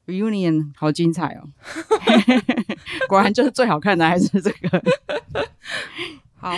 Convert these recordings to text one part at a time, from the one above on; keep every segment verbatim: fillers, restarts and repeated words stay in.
reunion 好精彩哦果然就是最好看的还是这个好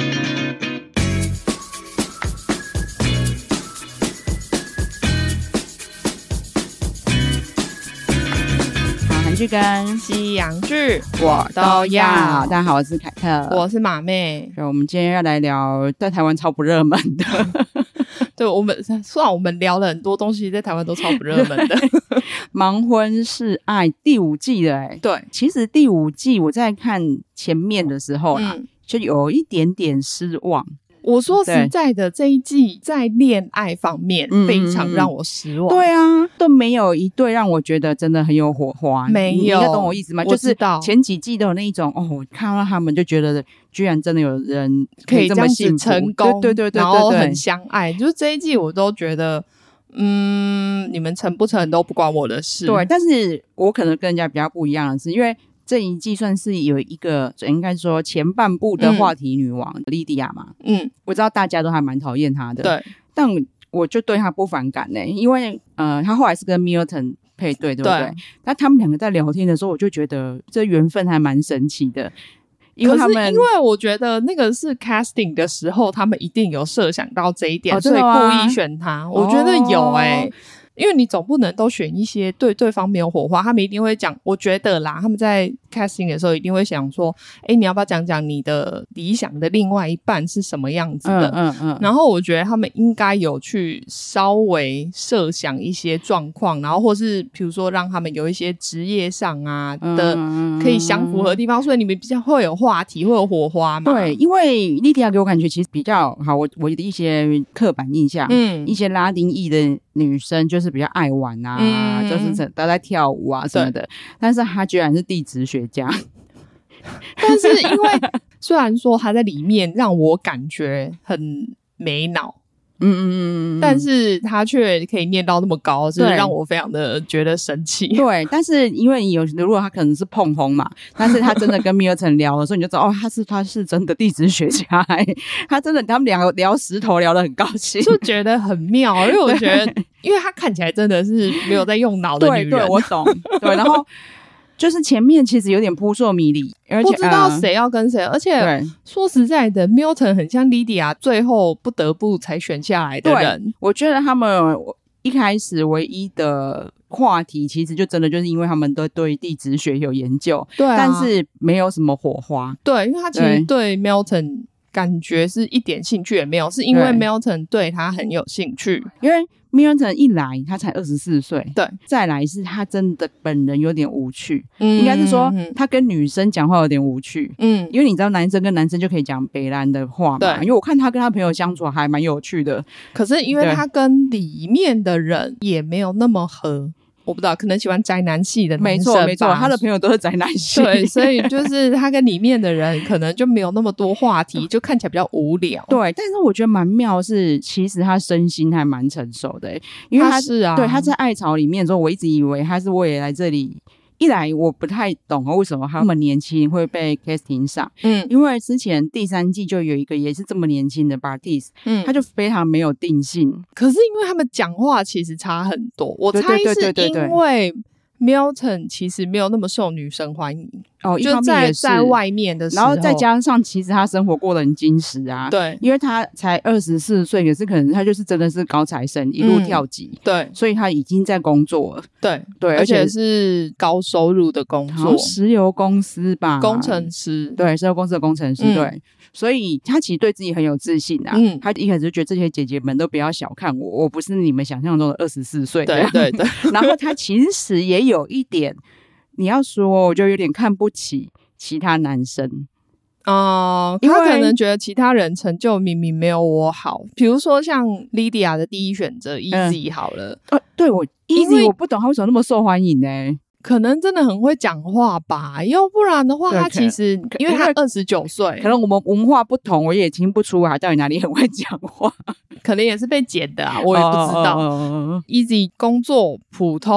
韩剧跟西洋剧我都要。大家好，我是凯特， 我是马妹。 我们今天要来聊在台湾超不热门的对，我们虽然我们聊了很多东西，在台湾都超不热门的盲婚试爱第五季了耶。 对， 其实第五季我在看前面的时候啦、嗯、就有一点点失望。 我说实在的，这一季在恋爱方面非常让我失望。 嗯、对啊，都没有一对让我觉得真的很有火花。 没有， 你应该懂我意思吗？ 我知道， 就是前几季都有那一种哦，看到他们就觉得居然真的有人可以这么幸福， 可以这样子成功， 对对对对对， 然后很相爱。就是这一季我都觉得，嗯，你们成不成都不关我的事。 对，但是我可能跟人家比较不一样的是，因为这一季算是有一个应该说前半部的话题女王、嗯、莉迪亚嘛，嗯，我知道大家都还蛮讨厌她的，对，但我就对她不反感呢、欸，因为呃，她后来是跟 Milton 配对，对不对？那他们两个在聊天的时候，我就觉得这缘分还蛮神奇的。因为他们可是因为我觉得那个是 casting 的时候，他们一定有设想到这一点， 哦、 所以故意选他。我觉得有哎、欸。哦，因为你总不能都选一些对对方没有火花，他们一定会讲，我觉得啦，他们在 casting 的时候一定会想说，诶，你要不要讲讲你的理想的另外一半是什么样子的？嗯嗯嗯。然后我觉得他们应该有去稍微设想一些状况，然后或是比如说让他们有一些职业上啊的可以相符合的地方，所以你们比较会有话题，会有火花嘛。 对，因为莉迪亚给我感觉其实比较好，我我的一些刻板印象，嗯，一些拉丁裔的女生就是比较爱玩啊、嗯、就是都在跳舞啊什么的，但是她居然是地质学家但是因为虽然说她在里面让我感觉很没脑，嗯嗯嗯，但是她却可以念到那么高，是让我非常的觉得神奇。 对，但是因为有如果她可能是碰红嘛，但是她真的跟米尔顿聊的时候，你就知道哦，他是他是真的地质学家、欸，他真的他们两个聊石头聊得很高兴， 就觉得很妙，因为我觉得，因为她看起来真的是没有在用脑的女人， 对对，我懂，对，然后。就是前面其实有点扑朔迷离，而且不知道谁要跟谁、呃，而且说实在的 ，Milton 很像 Lydia 最后不得不才选下来的人。 对，我觉得他们一开始唯一的话题，其实就真的就是因为他们都对地质学有研究，对、啊，但是没有什么火花。 对，因为他其实对 Milton 感觉是一点兴趣也没有，是因为 Milton 对他很有兴趣， 因为。Milton 一来他才二十四岁， 对， 再来是他真的本人有点无趣，嗯，应该是说他跟女生讲话有点无趣，嗯，因为你知道男生跟男生就可以讲北兰的话嘛，对，因为我看他跟他朋友相处还蛮有趣的， 可是因为他跟里面的人也没有那么合。我不知道，可能喜欢宅男系的男生吧， 没错没错，他的朋友都是宅男系， 对，所以就是他跟里面的人可能就没有那么多话题，就看起来比较无聊。 对，但是我觉得蛮妙是，其实他身心还蛮成熟的，因为 他, 他是啊， 对，他在爱巢里面的时候，我一直以为他是为了来这里。一来我不太懂为什么他那么年轻会被 casting 上，嗯，因为之前第三季就有一个也是这么年轻的 Bartise， 嗯，他就非常没有定性。 可是因为他们讲话其实差很多，我猜是因为 Milton 其实没有那么受女生欢迎。 哦， 就在在外面的时候， 然后再加上其实他生活过得很精实啊， 对， 因为他才二十四岁，可是可能他就是真的是高材生，一路跳级，嗯、 对， 所以他已经在工作了， 对对， 而且是高收入的工作， 石油公司吧， 工程师， 对，石油公司的工程师，嗯、对，所以他其实对自己很有自信啊，嗯，他一开始就觉得这些姐姐们都不要小看我，我不是你们想象中的二十四岁， 对对对， 然后他其实也有一点。你要说我就有点看不起其他男生哦、呃，他可能觉得其他人成就明明没有我好，比如说像 Lydia 的第一选择 Easy 好了、 嗯呃、对，我 Easy 我不懂他为什么那么受欢迎呢、欸？ 可能真的很会讲话吧，要不然的话他其实因为他二十九岁， 可能我们文化不同，我也听不出来到底哪里很会讲话， 可能也是被剪的啊，我也不知道、oh, oh, oh, oh. Easy 工作普通，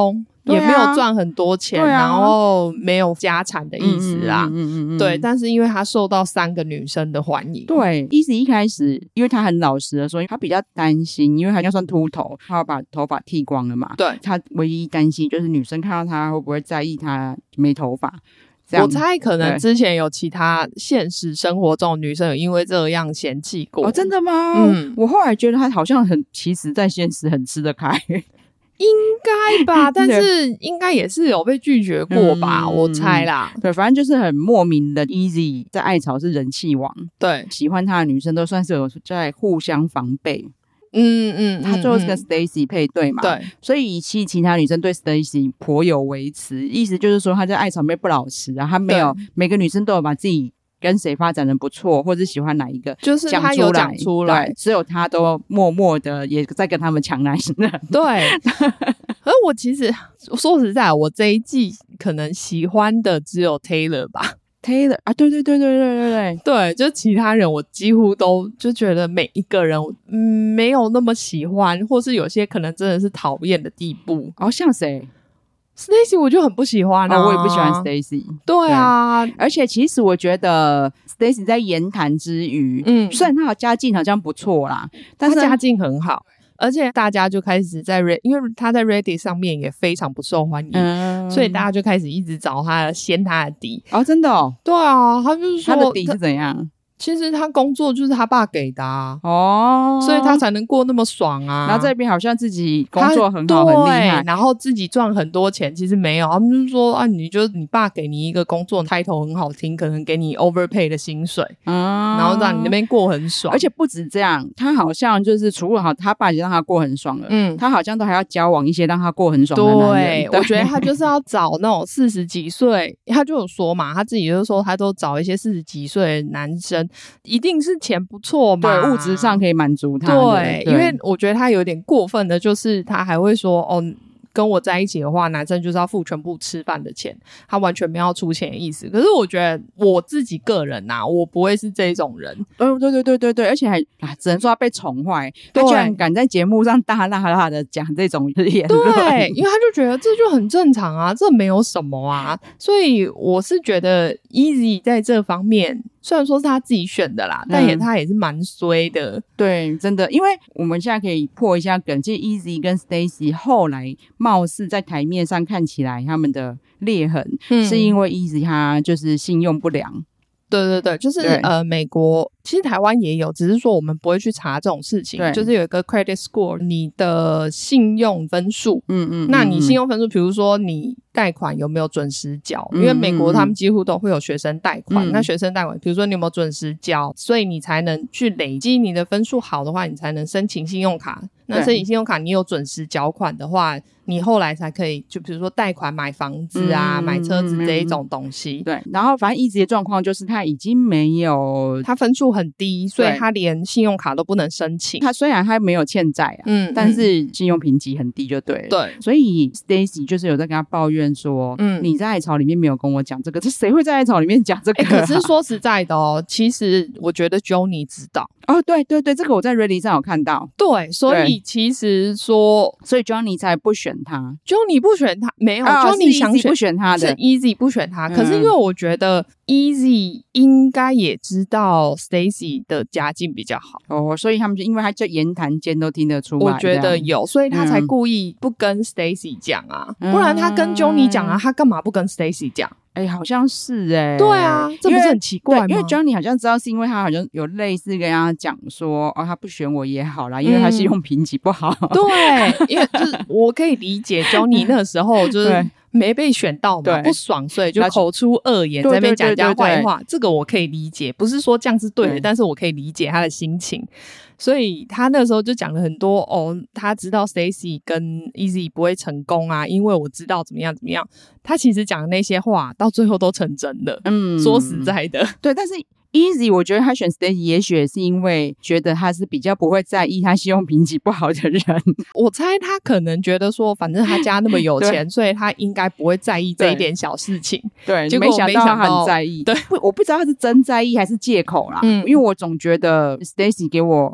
也没有赚很多钱、啊、然后没有家产的意思啦、嗯嗯嗯嗯、对，但是因为他受到三个女生的欢迎。 对 Eazy 一开始因为他很老实的说他比较担心，因为他要算秃头，他要把头发剃光了嘛， 对， 他唯一担心就是女生看到他会不会在意他没头发。 我猜可能之前有其他现实生活中的女生有因为这样嫌弃过。 哦，真的吗？嗯，我后来觉得他好像很，其实在现实很吃得开。 应该吧，但是应该也是有被拒绝过吧、嗯、我猜啦。 对，反正就是很莫名的 Eazy 在爱巢是人气王， 对， 喜欢他的女生都算是有在互相防备。 嗯嗯， 他最后是跟 Stacy 配对嘛， 对， 所以其其他女生对 Stacy 颇有微词，意思就是说他在爱巢里面不老实啊，他没有每个女生都有把自己跟谁发展的不错，或者喜欢哪一个， 就是他有讲出来， 对，只有他都默默的也在跟他们抢男人。 对，而我其实说实在，我这一季可能喜欢的只有 Taylor 吧。 Taylor 啊，对对对对对对对对，就其他人我几乎都就觉得每一个人、嗯、没有那么喜欢，或是有些可能真的是讨厌的地步。 哦，像谁 ？Stacy 我就很不喜欢啊、 哦、我也不喜欢 Stacy。 对啊， 对，而且其实我觉得 Stacy 在言谈之余，嗯，虽然他的家境好像不错啦，但是他家境很好，而且大家就开始在 Reddit， 因为他在 Reddit 上面也非常不受欢迎、嗯、所以大家就开始一直找他掀他的底。 哦，真的哦？ 对啊，他就是说他的底是怎样？ 其实他工作就是他爸给的啊， 哦， 所以他才能过那么爽啊。 然后这边好像自己工作很好很厉害， 然后自己赚很多钱，其实没有，他们就是说啊，你就你爸给你一个工作 title 很好听，可能给你 overpay 的薪水，嗯，然后让你那边过很爽。 而且不止这样，他好像就是除了好他爸已经让他过很爽了，嗯，他好像都还要交往一些让他过很爽的男人。 对， 对，我觉得他就是要找那种四十几岁，他就有说嘛，他自己就说他都找一些四十几岁的男生，一定是钱不错嘛， 对，物质上可以满足他。 对， 对，因为我觉得他有点过分的就是他还会说哦，跟我在一起的话男生就是要付全部吃饭的钱，他完全没有出钱的意思。可是我觉得我自己个人啊，我不会是这种人。 对对对对对对，而且还啊，只能说他被宠坏，他居然敢在节目上大大大的讲这种言论。 对，因为他就觉得这就很正常啊，这没有什么啊。所以我是觉得 Eazy 在这方面虽然说是他自己选的啦、嗯、但也他也是蛮衰的。 对，真的，因为我们现在可以破一下梗，其实 Eazy 跟 Stacy 后来貌似在台面上看起来他们的裂痕、嗯、是因为 Eazy 他就是信用不良。 对对对，就是呃，美国其实台湾也有，只是说我们不会去查这种事情。就是有一个 credit score， 你的信用分数，嗯 嗯, 嗯，那你信用分数，比如说你贷款有没有准时缴、嗯、因为美国他们几乎都会有学生贷款、嗯、那学生贷款比如说你有没有准时缴，所以你才能去累积，你的分数好的话你才能申请信用卡，那申请信用卡你有准时缴款的话你后来才可以就比如说贷款买房子啊、嗯、买车子这一种东西。 对，然后反正Eazy的状况就是他已经没有， 他分数很低，所以他连信用卡都不能申请。 他虽然他没有欠债啊，嗯，但是信用评级很低就对了。 对， 所以 Stacy 就是有在跟他抱怨说，嗯，你在爱巢里面没有跟我讲这个，这谁会在爱巢里面讲这个、啊欸、可是说实在的哦，其实我觉得 Johnny 知道。 哦，对对对，这个我在 Reddit 上有看到。 对，所以其实说， 所以 Johnny 才不选他。 Johnny 不选他，没有、哦、Johnny 想选不选他的， 是 Eazy 不选他、嗯。可是因为我觉得 Eazy 应该也知道 Stacy 的家境比较好哦，所以他们就因为他在言谈间都听得出来， 我觉得有，所以他才故意不跟 Stacy 讲啊、嗯，不然他跟 Johnny 讲啊，他干嘛不跟 Stacy 讲？ 哎、欸，好像是哎、欸， 对啊，这不是很奇怪吗？ 因为 Johnny 好像知道是因为他好像有类似跟他讲说，哦，他不选我也好啦，因为他信用评级不好。嗯、 对，因为就是我可以理解 Johnny 那时候就是没被选到嘛，不爽，所以就口出恶言，在那边讲人家坏话。这个我可以理解，不是说这样是对的，嗯、但是我可以理解他的心情。所以他那时候就讲了很多哦，他知道 Stacy 跟 Eazy 不会成功啊，因为我知道怎么样怎么样。他其实讲的那些话到最后都成真的。嗯，说实在的， 对，但是 Eazy 我觉得他选 Stacy 也许也是因为觉得他是比较不会在意他信用评级不好的人。 我猜他可能觉得说反正他家那么有钱所以他应该不会在意这一点小事情。 对， 结果没想到他很在意。对，我不知道他是真在意还是借口啦、嗯、因为我总觉得 Stacy 给我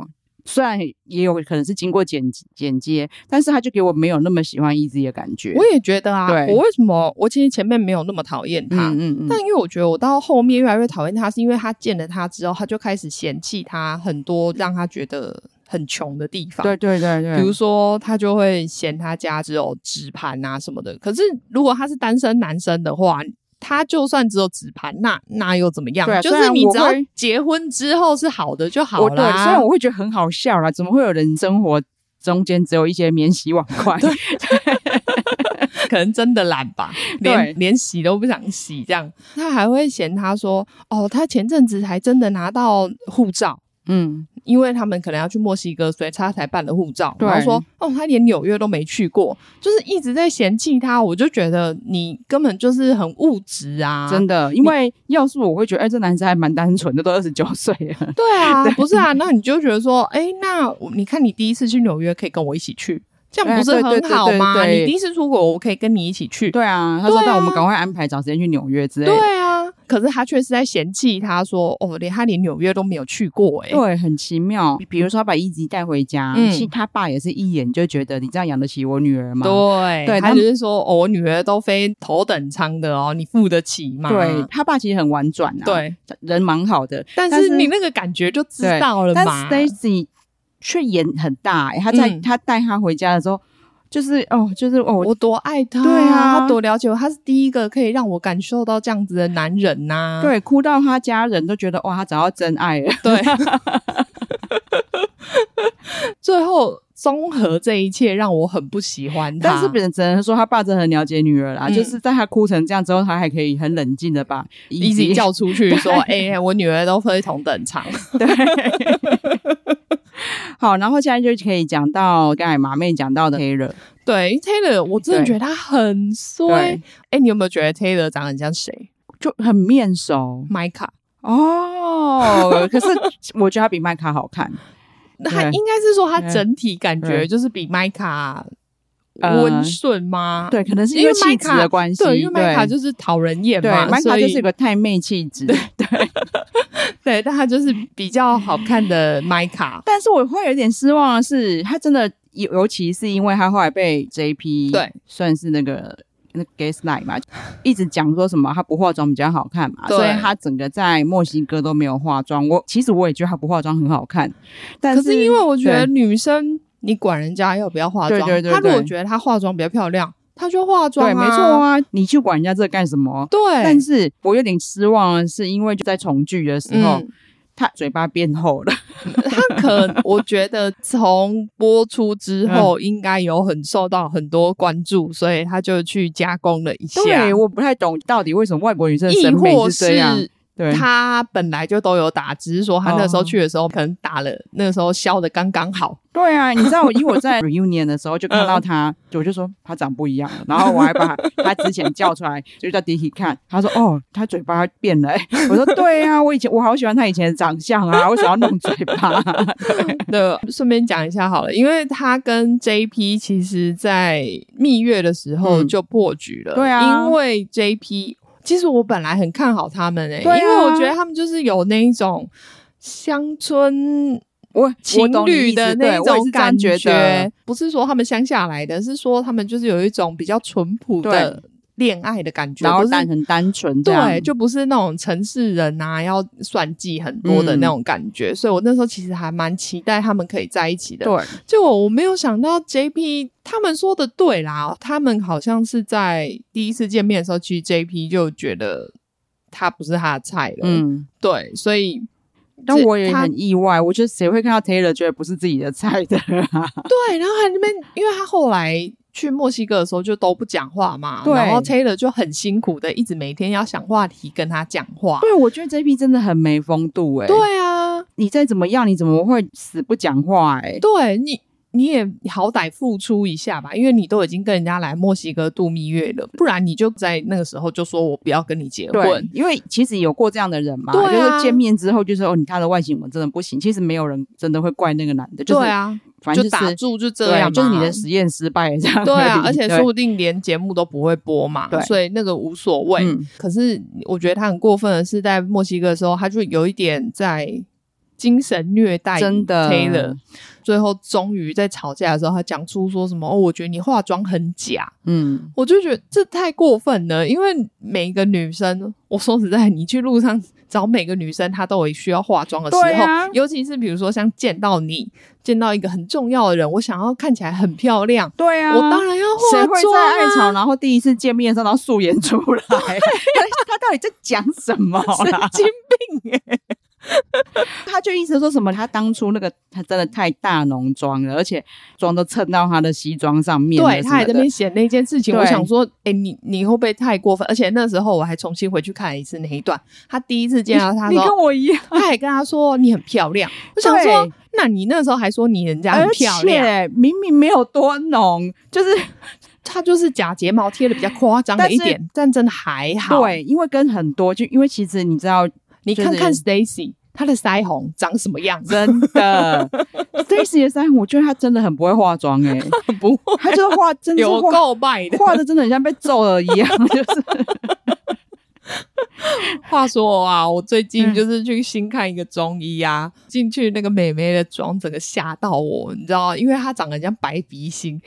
虽然也有可能是经过剪剪接，但是他就给我没有那么喜欢 Eazy 的感觉。 我也觉得啊，我为什么我其实前面没有那么讨厌他，嗯嗯嗯，但因为我觉得我到后面越来越讨厌他，是因为他见了他之后，他就开始嫌弃他很多让他觉得很穷的地方。 对对对对， 比如说他就会嫌他家只有纸盘啊什么的。可是如果他是单身男生的话，他就算只有纸盘，那那又怎么样？ 对啊， 就是你只要结婚之后是好的就好啦。 对，虽然我会觉得很好笑啦，怎么会有人生活中间只有一些免洗碗筷？对， 可能真的懒吧，连连洗都不想洗这样。他还会嫌他说，哦，他前阵子才真的拿到护照。嗯，因为他们可能要去墨西哥，所以他才办了护照。然后说，哦，他连纽约都没去过，就是一直在嫌弃他。我就觉得你根本就是很物质啊， 真的。因为要是我会觉得，哎、欸，这男生还蛮单纯的，都二十九岁了。 对啊，对，不是啊，那你就觉得说，哎、欸，那你看你第一次去纽约，可以跟我一起去。这样不是很好吗？对对对对对，你第一次出国，我可以跟你一起去。 对啊，他说那、啊、我们赶快安排找时间去纽约之类的。 对啊，可是他却是在嫌弃他说，哦，连他连纽约都没有去过、欸，哎， 对，很奇妙。比如说他把Eazy带回家，嗯，其实他爸也是一眼就觉得你这样养得起我女儿吗？ 对，对，他就是说，哦，我女儿都飞头等舱的哦，你付得起吗？ 对，他爸其实很婉转啊， 对， 人蛮好的， 但是你那个感觉就知道了嘛。 但 Stacy 却演很大、欸，他在、嗯、他带他回家的时候。就是哦，就是哦， 我多爱他， 对啊， 他多了解我，他是第一个可以让我感受到这样子的男人呐、啊。 对，哭到他家人都觉得哇，他找到真爱了。 对，最后综合这一切，让我很不喜欢他。 但是别人只能说他爸真的很了解女儿啦，嗯、就是在他哭成这样之后，他还可以很冷静的把 Eazy 叫出去说：“哎、欸，我女儿都非同等舱。” 对。好，然后现在就可以讲到刚才马妹讲到的 Taylor。 对 Taylor 我真的觉得他很衰。哎、欸，你有没有觉得 Taylor 长得很像谁？ 就很面熟， 麦卡。 哦，可是我觉得他比麦卡好看。 他应该是说他整体感觉就是比麦卡温顺吗、呃？ 对，可能是因为气质的关系。 对，因为麦卡就是讨人厌嘛， 对，麦卡就是有个太妹气质。对对对，但他就是比较好看的麦卡。 但是我会有点失望的是，他真的尤其是因为他后来被 J P 对算是那个那个 gaslight 嘛，一直讲说什么他不化妆比较好看嘛，所以他整个在墨西哥都没有化妆。我其实我也觉得他不化妆很好看，但是可是因为我觉得女生你管人家要不要化妆，对对对对，他如果觉得他化妆比较漂亮，他就化妆啊， 对，没错啊，你去管人家这个干什么？ 对， 但是我有点失望的是，因为就在重聚的时候。嗯，他嘴巴变厚了， 他可我觉得从播出之后应该有很受到很多关注，所以他就去加工了一下。 对，我不太懂到底为什么外国女生的审美是这样。 对，他本来就都有打，只是说他那时候去的时候、哦、可能打了，那个时候削的刚刚好。 对啊，你知道，因为我在 reunion 的时候就看到他，嗯、我就说他长不一样了，然后我还把他之前叫出来，就叫 Dicky 看，他说哦，他嘴巴变了、欸。我说对啊，我以前我好喜欢他以前的长相啊，为什么要弄嘴巴？ 对，顺便讲一下好了，因为他跟 J P 其实在蜜月的时候就破局了。嗯、对啊，因为 J P。其实我本来很看好他们诶、欸啊，因为我觉得他们就是有那一种乡村情侣的那种感觉，觉不是说他们乡下来的，是说他们就是有一种比较淳朴的恋爱的感觉， 然后单很单纯， 对，就不是那种城市人啊要算计很多的那种感觉、嗯、所以我那时候其实还蛮期待他们可以在一起的。 对， 结果我没有想到 J P 他们说的对啦，他们好像是在第一次见面的时候，其实 J P 就觉得他不是他的菜了。嗯，对，所以但我也很意外，我觉得谁会看到 Taylor 觉得不是自己的菜的、啊、 对，然后还那边因为他后来去墨西哥的时候就都不讲话嘛，然后 Taylor 就很辛苦的一直每天要想话题跟他讲话。 对，我觉得 J P 真的很没风度欸。 对啊， 你再怎么样你怎么会死不讲话欸？ 对，你你也好歹付出一下吧，因为你都已经跟人家来墨西哥度蜜月了，不然你就在那个时候就说我不要跟你结婚。 对，因为其实有过这样的人嘛，对啊，就是见面之后就说哦，你他的外形我真的不行，其实没有人真的会怪那个男的，就是、 对啊， 反正、就是、 就打住就这样嘛， 就是你的实验失败这样。 对啊，而且说不定连节目都不会播嘛，所以那个无所谓、嗯、可是我觉得他很过分的是在墨西哥的时候他就有一点在精神虐待真的 Taylor。最后终于在吵架的时候，他讲出说什么哦，我觉得你化妆很假。嗯，我就觉得这太过分了，因为每一个女生，我说实在，你去路上找每个女生，她都有需要化妆的时候，啊、尤其是比如说像见到你，见到一个很重要的人，我想要看起来很漂亮， 对啊， 我当然要化妆、啊。 谁会在爱巢然后第一次见面的时候，然后素颜出来？他, 他到底在讲什么啦？ 神经病耶、欸！ 他就意思说什么他当初那个他真的太大浓妆了，而且妆都蹭到他的西装上面了， 对，他还在那边写那件事情。我想说哎、欸，你你会不会太过分？而且那时候我还重新回去看了一次那一段，他第一次见到他说你跟我一样， 他还跟他说你很漂亮。我想说那你那时候还说你人家很漂亮， 而且明明没有多浓，就是他就是假睫毛贴的比较夸张了一点， 但, 但真的还好。 对，因为跟很多就因为其实你知道， 你看看 Stacy 她的腮红长什么样子？ 真的，Stacy 的腮红，我觉得她真的很不会化妆哎、欸， 不会， 她就是化，真的是有够败的， 画的真的很像被揍了一样，就是。 话说啊，我最近就是去新看一个中医啊，进、嗯、去那个美眉的妆，整个吓到我，你知道吗？因为她长得像白鼻星。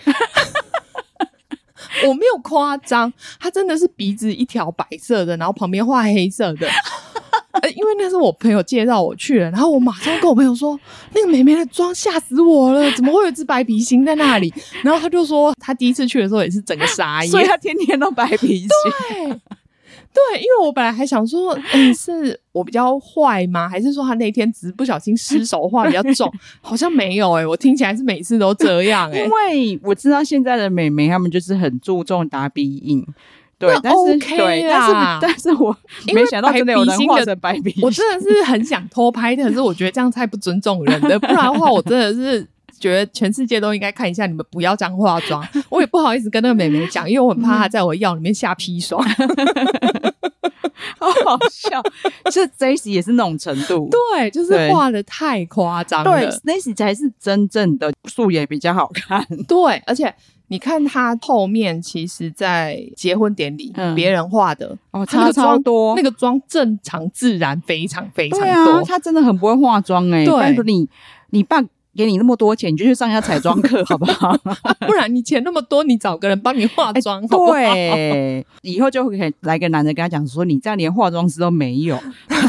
我没有夸张，她真的是鼻子一条白色的，然后旁边画黑色的。呃、因为那是我朋友介绍我去的，然后我马上跟我朋友说，那个妹妹的妆吓死我了，怎么会有一只白鼻星在那里？然后他就说，他第一次去的时候也是整个傻眼， 所以他天天都白鼻星。 对，对，因为我本来还想说，欸、是我比较坏吗？还是说他那天只是不小心失手画比较重？好像没有哎、欸，我听起来是每次都这样哎、欸。 因为我知道现在的美眉她们就是很注重打鼻影。对，但是、 OK 对，但是但是我没想到真的有人画成白鼻星， 我真的是很想偷拍，但是我觉得这样太不尊重人了，不然的话我真的是觉得全世界都应该看一下，你们不要这样化妆。我也不好意思跟那个妹妹讲，因为我很怕她在我药里面下砒霜。 好好笑，就 Stacy 也是那种程度， 对，就是画的太夸张了。 对 ，Stacy 才是真正的素颜比较好看。 对，而且你看他后面，其实在结婚典礼别、嗯、人画的哦，差超多， 那个妆正常自然非常非常多。 对啊，他真的很不会化妆哎、欸。 对， 说你你爸给你那么多钱，你就去上一下彩妆课好不好？ 不然你钱那么多，你找个人帮你化妆、欸、好不好？ 对，以后就可以来个男的跟他讲说，你这样连化妆师都没有。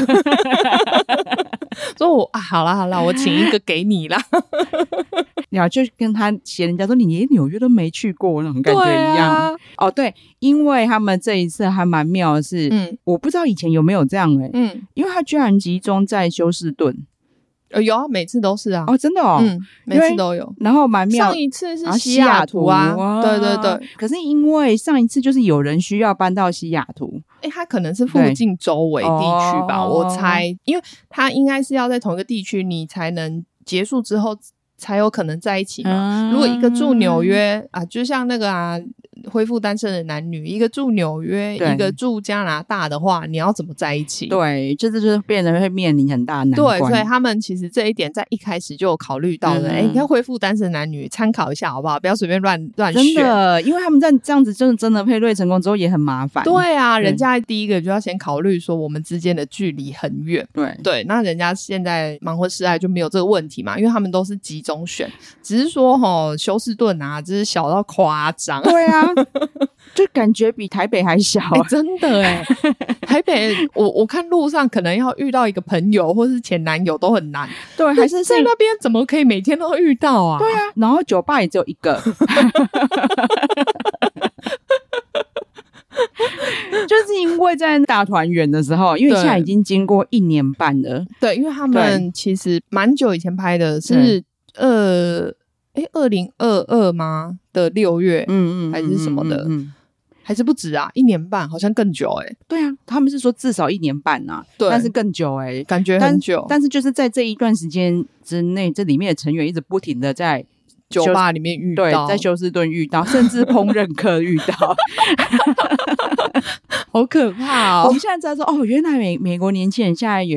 说我啊，好啦好啦，我请一个给你啦。 然后就跟他嫌人家说你连纽约都没去过那种感觉一样。 啊、 哦，对，因为他们这一次还蛮妙的是，嗯，我不知道以前有没有这样哎、欸，嗯，因为他居然集中在休斯顿。 呃，有啊，每次都是啊。 哦，真的哦， 嗯，每次都有。 然后蛮妙， 上一次是西雅图啊，啊对对对。 可是因为上一次就是有人需要搬到西雅图， 哎，他可能是附近周围地区吧，我猜，因为他应该是要在同一个地区，你才能结束之后才有可能在一起嘛。嗯、如果一个住纽约啊，就像那个啊。恢复单身的男女，一个住纽约，一个住加拿大的话，你要怎么在一起？ 对，这就是变得会面临很大的难关。 对，所以他们其实这一点在一开始就有考虑到的。哎、嗯，你看恢复单身男女，参考一下好不好？不要随便乱乱选。 真的，因为他们在这样子真的真的配对成功之后也很麻烦。 对啊，人家第一个就要先考虑说我们之间的距离很远。 对对，那人家现在盲婚试爱就没有这个问题嘛，因为他们都是集中选，只是说齁休斯顿啊，就是小到夸张。 对啊。就感觉比台北还小、 欸、真的哎、欸，台北我我看路上可能要遇到一个朋友或是前男友都很难， 对，还是在那边怎么可以每天都遇到啊？ 对啊，然后酒吧也只有一个，就是因为在大团圆的时候，因为现在已经经过一年半了， 对，因为他们其实蛮久以前拍的是呃。诶二零二二吗的六月嗯嗯还是什么的嗯嗯嗯还是不止啊一年半好像更久诶、欸、 对啊他们是说至少一年半啊对但是更久诶、欸、 感觉很久 但, 但是就是在这一段时间之内这里面的成员一直不停的在酒吧里面遇到对在休斯顿遇到甚至烹饪课遇到好可怕哦我们现在知道说哦原来美美国年轻人现在有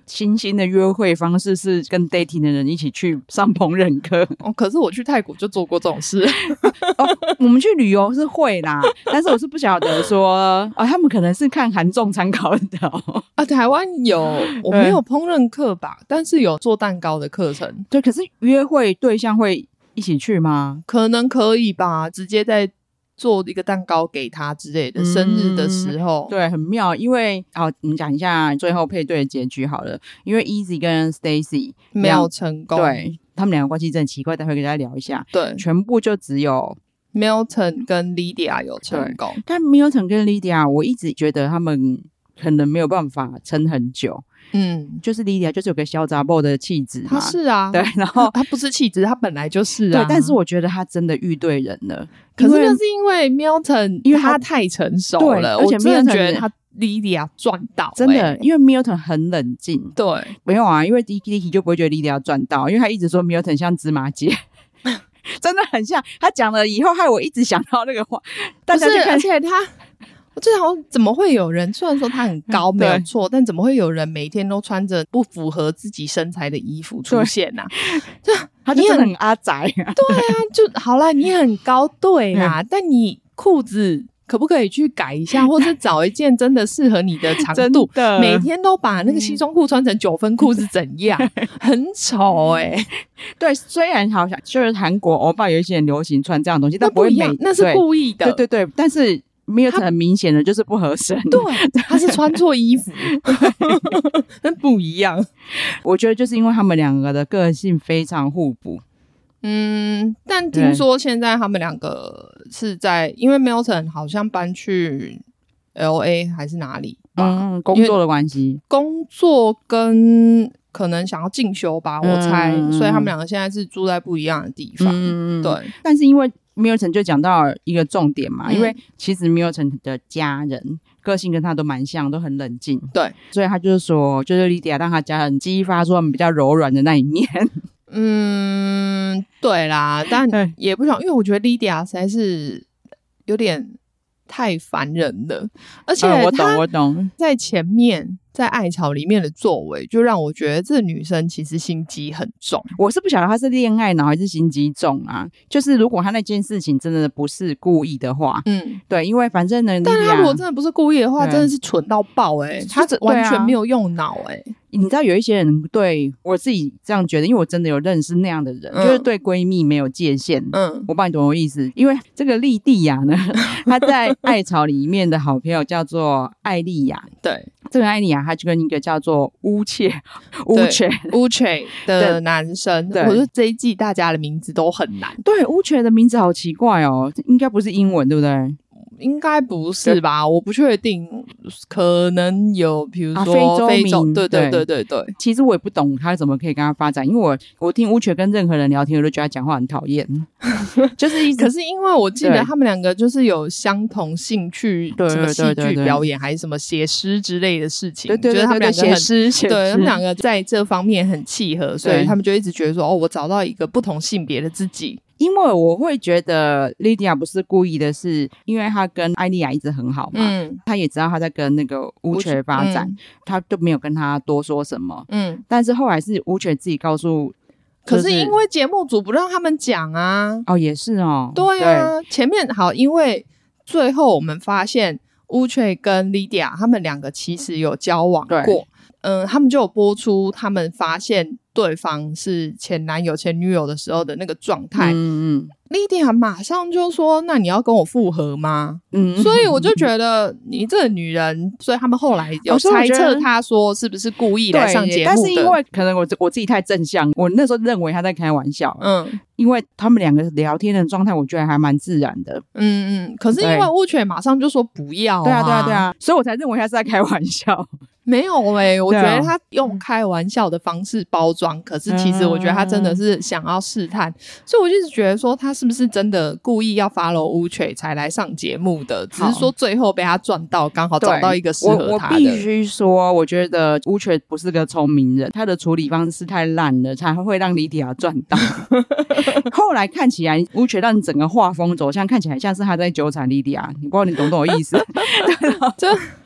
新兴的约会方式是跟 dating 的人一起去上烹饪课。 哦，可是我去泰国就做过这种事。 哦，我们去旅游是会啦，但是我是不晓得说，哦，他们可能是看韩综参考的哦。 啊，台湾有，我没有烹饪课吧，但是有做蛋糕的课程。 对，可是约会对象会一起去吗？ 可能可以吧，直接在做一个蛋糕给他之类的、嗯、生日的时候。 对，很妙。因为好，我们讲一下最后配对的结局好了。因为 Easy 跟 Stacy 没有成功， 对，他们两个关系真的奇怪，待会跟大家聊一下。 对， 全部就只有 Milton 跟 Lydia 有成功。 但 Milton 跟 Lydia 我一直觉得他们可能没有办法撑很久。嗯，就是 Lydia 就是有个小杂包的气质嘛， 他是啊， 对，然后他不是气质，他本来就是啊， 对，但是我觉得他真的遇对人了。 可是那是因为 Milton 因为他太成熟了，而且 Milton 觉得他 Lydia 赚到、欸， 真的，因为 Milton 很冷静。 对， 没有啊，因为 Dicky 就不会觉得 Lydia 赚到，因为他一直说 Milton 像芝麻街。真的很像，他讲了以后害我一直想到那个话，大家就看起来他我最好怎么会有人，虽然说他很高没有错，但怎么会有人每天都穿着不符合自己身材的衣服出现啊？ 就他就真的很阿宅啊。 对啊，就好啦，你很高对啦、嗯、但你裤子可不可以去改一下，或者找一件真的适合你的长度？真的，每天都把那个西装裤穿成九分裤是怎样？很丑哎、欸。 对，虽然好像就是韩国欧巴有一些人流行穿这样的东西，但不会每那是故意的。 对对对，但是。没有很明显的就是不合身， 对，他是穿错衣服，那不一样。 我觉得就是因为他们两个的个性非常互补。 嗯，但听说现在他们两个是在，因为 Milton 好像搬去 L A 还是哪里， 嗯，工作的关系， 工作跟可能想要进修吧，我猜、嗯，所以他们两个现在是住在不一样的地方。嗯，对， 但是因为。Milton 就讲到一个重点嘛、嗯、因为其实 Milton 的家人个性跟他都蛮像，都很冷静， 对， 所以他就是说就是 Lydia 让他家人激发出他们比较柔软的那一面。 嗯，对啦，但也不想，因为我觉得 Lydia 实在是有点太烦人了，而且、嗯、 我懂我懂， 在前面在爱巢里面的作为就让我觉得这女生其实心机很重。 我是不晓得她是恋爱脑还是心机重啊，就是如果她那件事情真的不是故意的话，嗯，对，因为反正呢， 但她如果真的不是故意的话真的是蠢到爆欸，她完全没有用脑欸。 你知道有一些人对我自己这样觉得，因为我真的有认识那样的人、嗯、就是对闺蜜没有界限。嗯，我不知道你懂我意思，因为这个莉蒂亚呢她在爱巢里面的好朋友叫做艾莉亚， 对， 这个艾莉亚她就跟一个叫做乌切乌切乌切的男生，我说这一季大家的名字都很难。 对，乌切的名字好奇怪哦，应该不是英文对不对？ 应该不是吧，我不确定，可能有比如说、啊、非洲名，对对对对对。 其实我也不懂他怎么可以跟他发展，因为我我听乌雀跟任何人聊天我都觉得他讲话很讨厌。就是一直可是因为我记得他们两个就是有相同兴趣，什么戏剧表演还是什么写诗之类的事情， 对对对对， 他们两个写诗写诗， 对，他们两个在这方面很契合，所以他们就一直觉得说哦，我找到一个不同性别的自己。 因为我会觉得 Lydia 不是故意的，是因为她跟艾莉亚一直很好嘛，嗯，她也知道她在跟那个乌雀发展，嗯，她都没有跟她多说什么，嗯，但是后来是乌雀自己告诉， 可是因为节目组不让他们讲啊， 哦，也是哦， 对啊，对，前面好，因为最后我们发现乌雀跟 Lydia 他们两个其实有交往过，嗯，他们就有播出他们发现对方是前男友前女友的时候的那个状态。嗯嗯，Lydia 马上就说那你要跟我复合吗？嗯，所以我就觉得你这个女人，所以他们后来有猜测她说是不是故意来上节目的， 但是因为可能我我自己太正向，我那时候认为他在开玩笑。嗯，因为他们两个聊天的状态我觉得还蛮自然的。嗯嗯，可是因为乌雀马上就说不要啊， 对啊对啊对啊，所以我才认为他是在开玩笑。 没有欸，我觉得他用开玩笑的方式包装，可是其实我觉得他真的是想要试探，嗯，所以我就一直觉得说他是不是真的故意要 follow 乌雀才来上节目的，只是说最后被他赚到，刚好找到一个适合他的。我, 我必须说我觉得乌雀不是个聪明人，他的处理方式太烂了，才会让Lydia赚到。后来看起来乌雀让整个画风走向看起来像是他在纠缠Lydia，你不知道你懂不懂我意思？ 就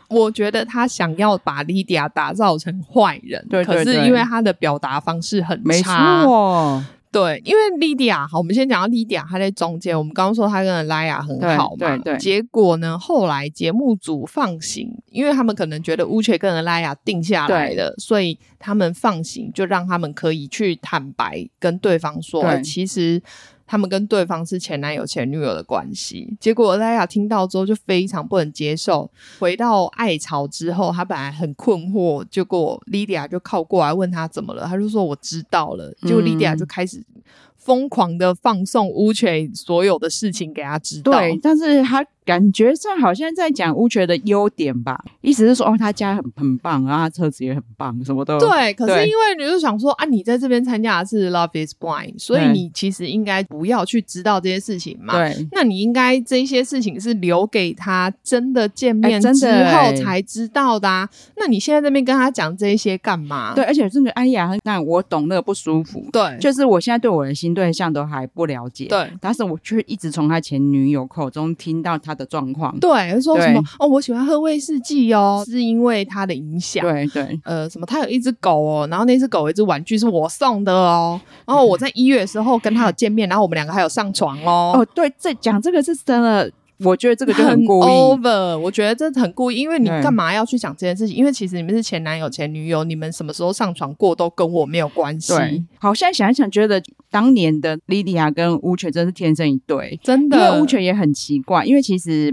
我觉得他想要把 Lydia 打造成坏人， 对对对， 可是因为他的表达方式很差， 没错。 对，因为 Lydia 好，我们先讲到 Lydia， 她在中间，我们刚刚说她跟 Alaya 很好嘛， 对对对， 结果呢，后来节目组放行，因为他们可能觉得 Uche 跟 Alaya 定下来了，所以他们放行，就让他们可以去坦白跟对方说，欸、其实他们跟对方是前男友前女友的关系。结果 Alaya 听到之后就非常不能接受，回到爱巢之后，他本来很困惑，结果 Lydia 就靠过来问他怎么了，他就说我知道了，结果 Lydia 就开始疯狂的放送 Uche 所有的事情给他知道。 对，但是他感觉上好像在讲Uche的优点吧，意思是说哦，他家很很棒，然后他车子也很棒，什么都对。可是因为你就想说啊，你在这边参加的是 Love is Blind， 所以你其实应该不要去知道这些事情嘛。 对， 那你应该这些事情是留给他真的见面之后才知道的啊。欸、那你现在这边跟他讲这些干嘛？ 对，而且这个哎呀，那我懂那个不舒服。 对， 就是我现在对我的新对象都还不了解。 对， 但是我却一直从他前女友口中听到他的状况。 对，说什么哦，我喜欢喝威士忌哦，是因为他的影响。 对对， 呃，什么他有一只狗哦，然后那只狗有一只玩具是我送的哦，然后我在一月的时候跟他有见面，然后我们两个还有上床哦。 哦，对，这讲这个是真的。我觉得这个就很故意 over， 我觉得这很故意，因为你干嘛要去讲这件事情？因为其实你们是前男友前女友，你们什么时候上床过都跟我没有关系。 对，好，现在想一想，觉得当年的 Lydia 跟Uche真是天生一对， 真的。 因为Uche也很奇怪，因为其实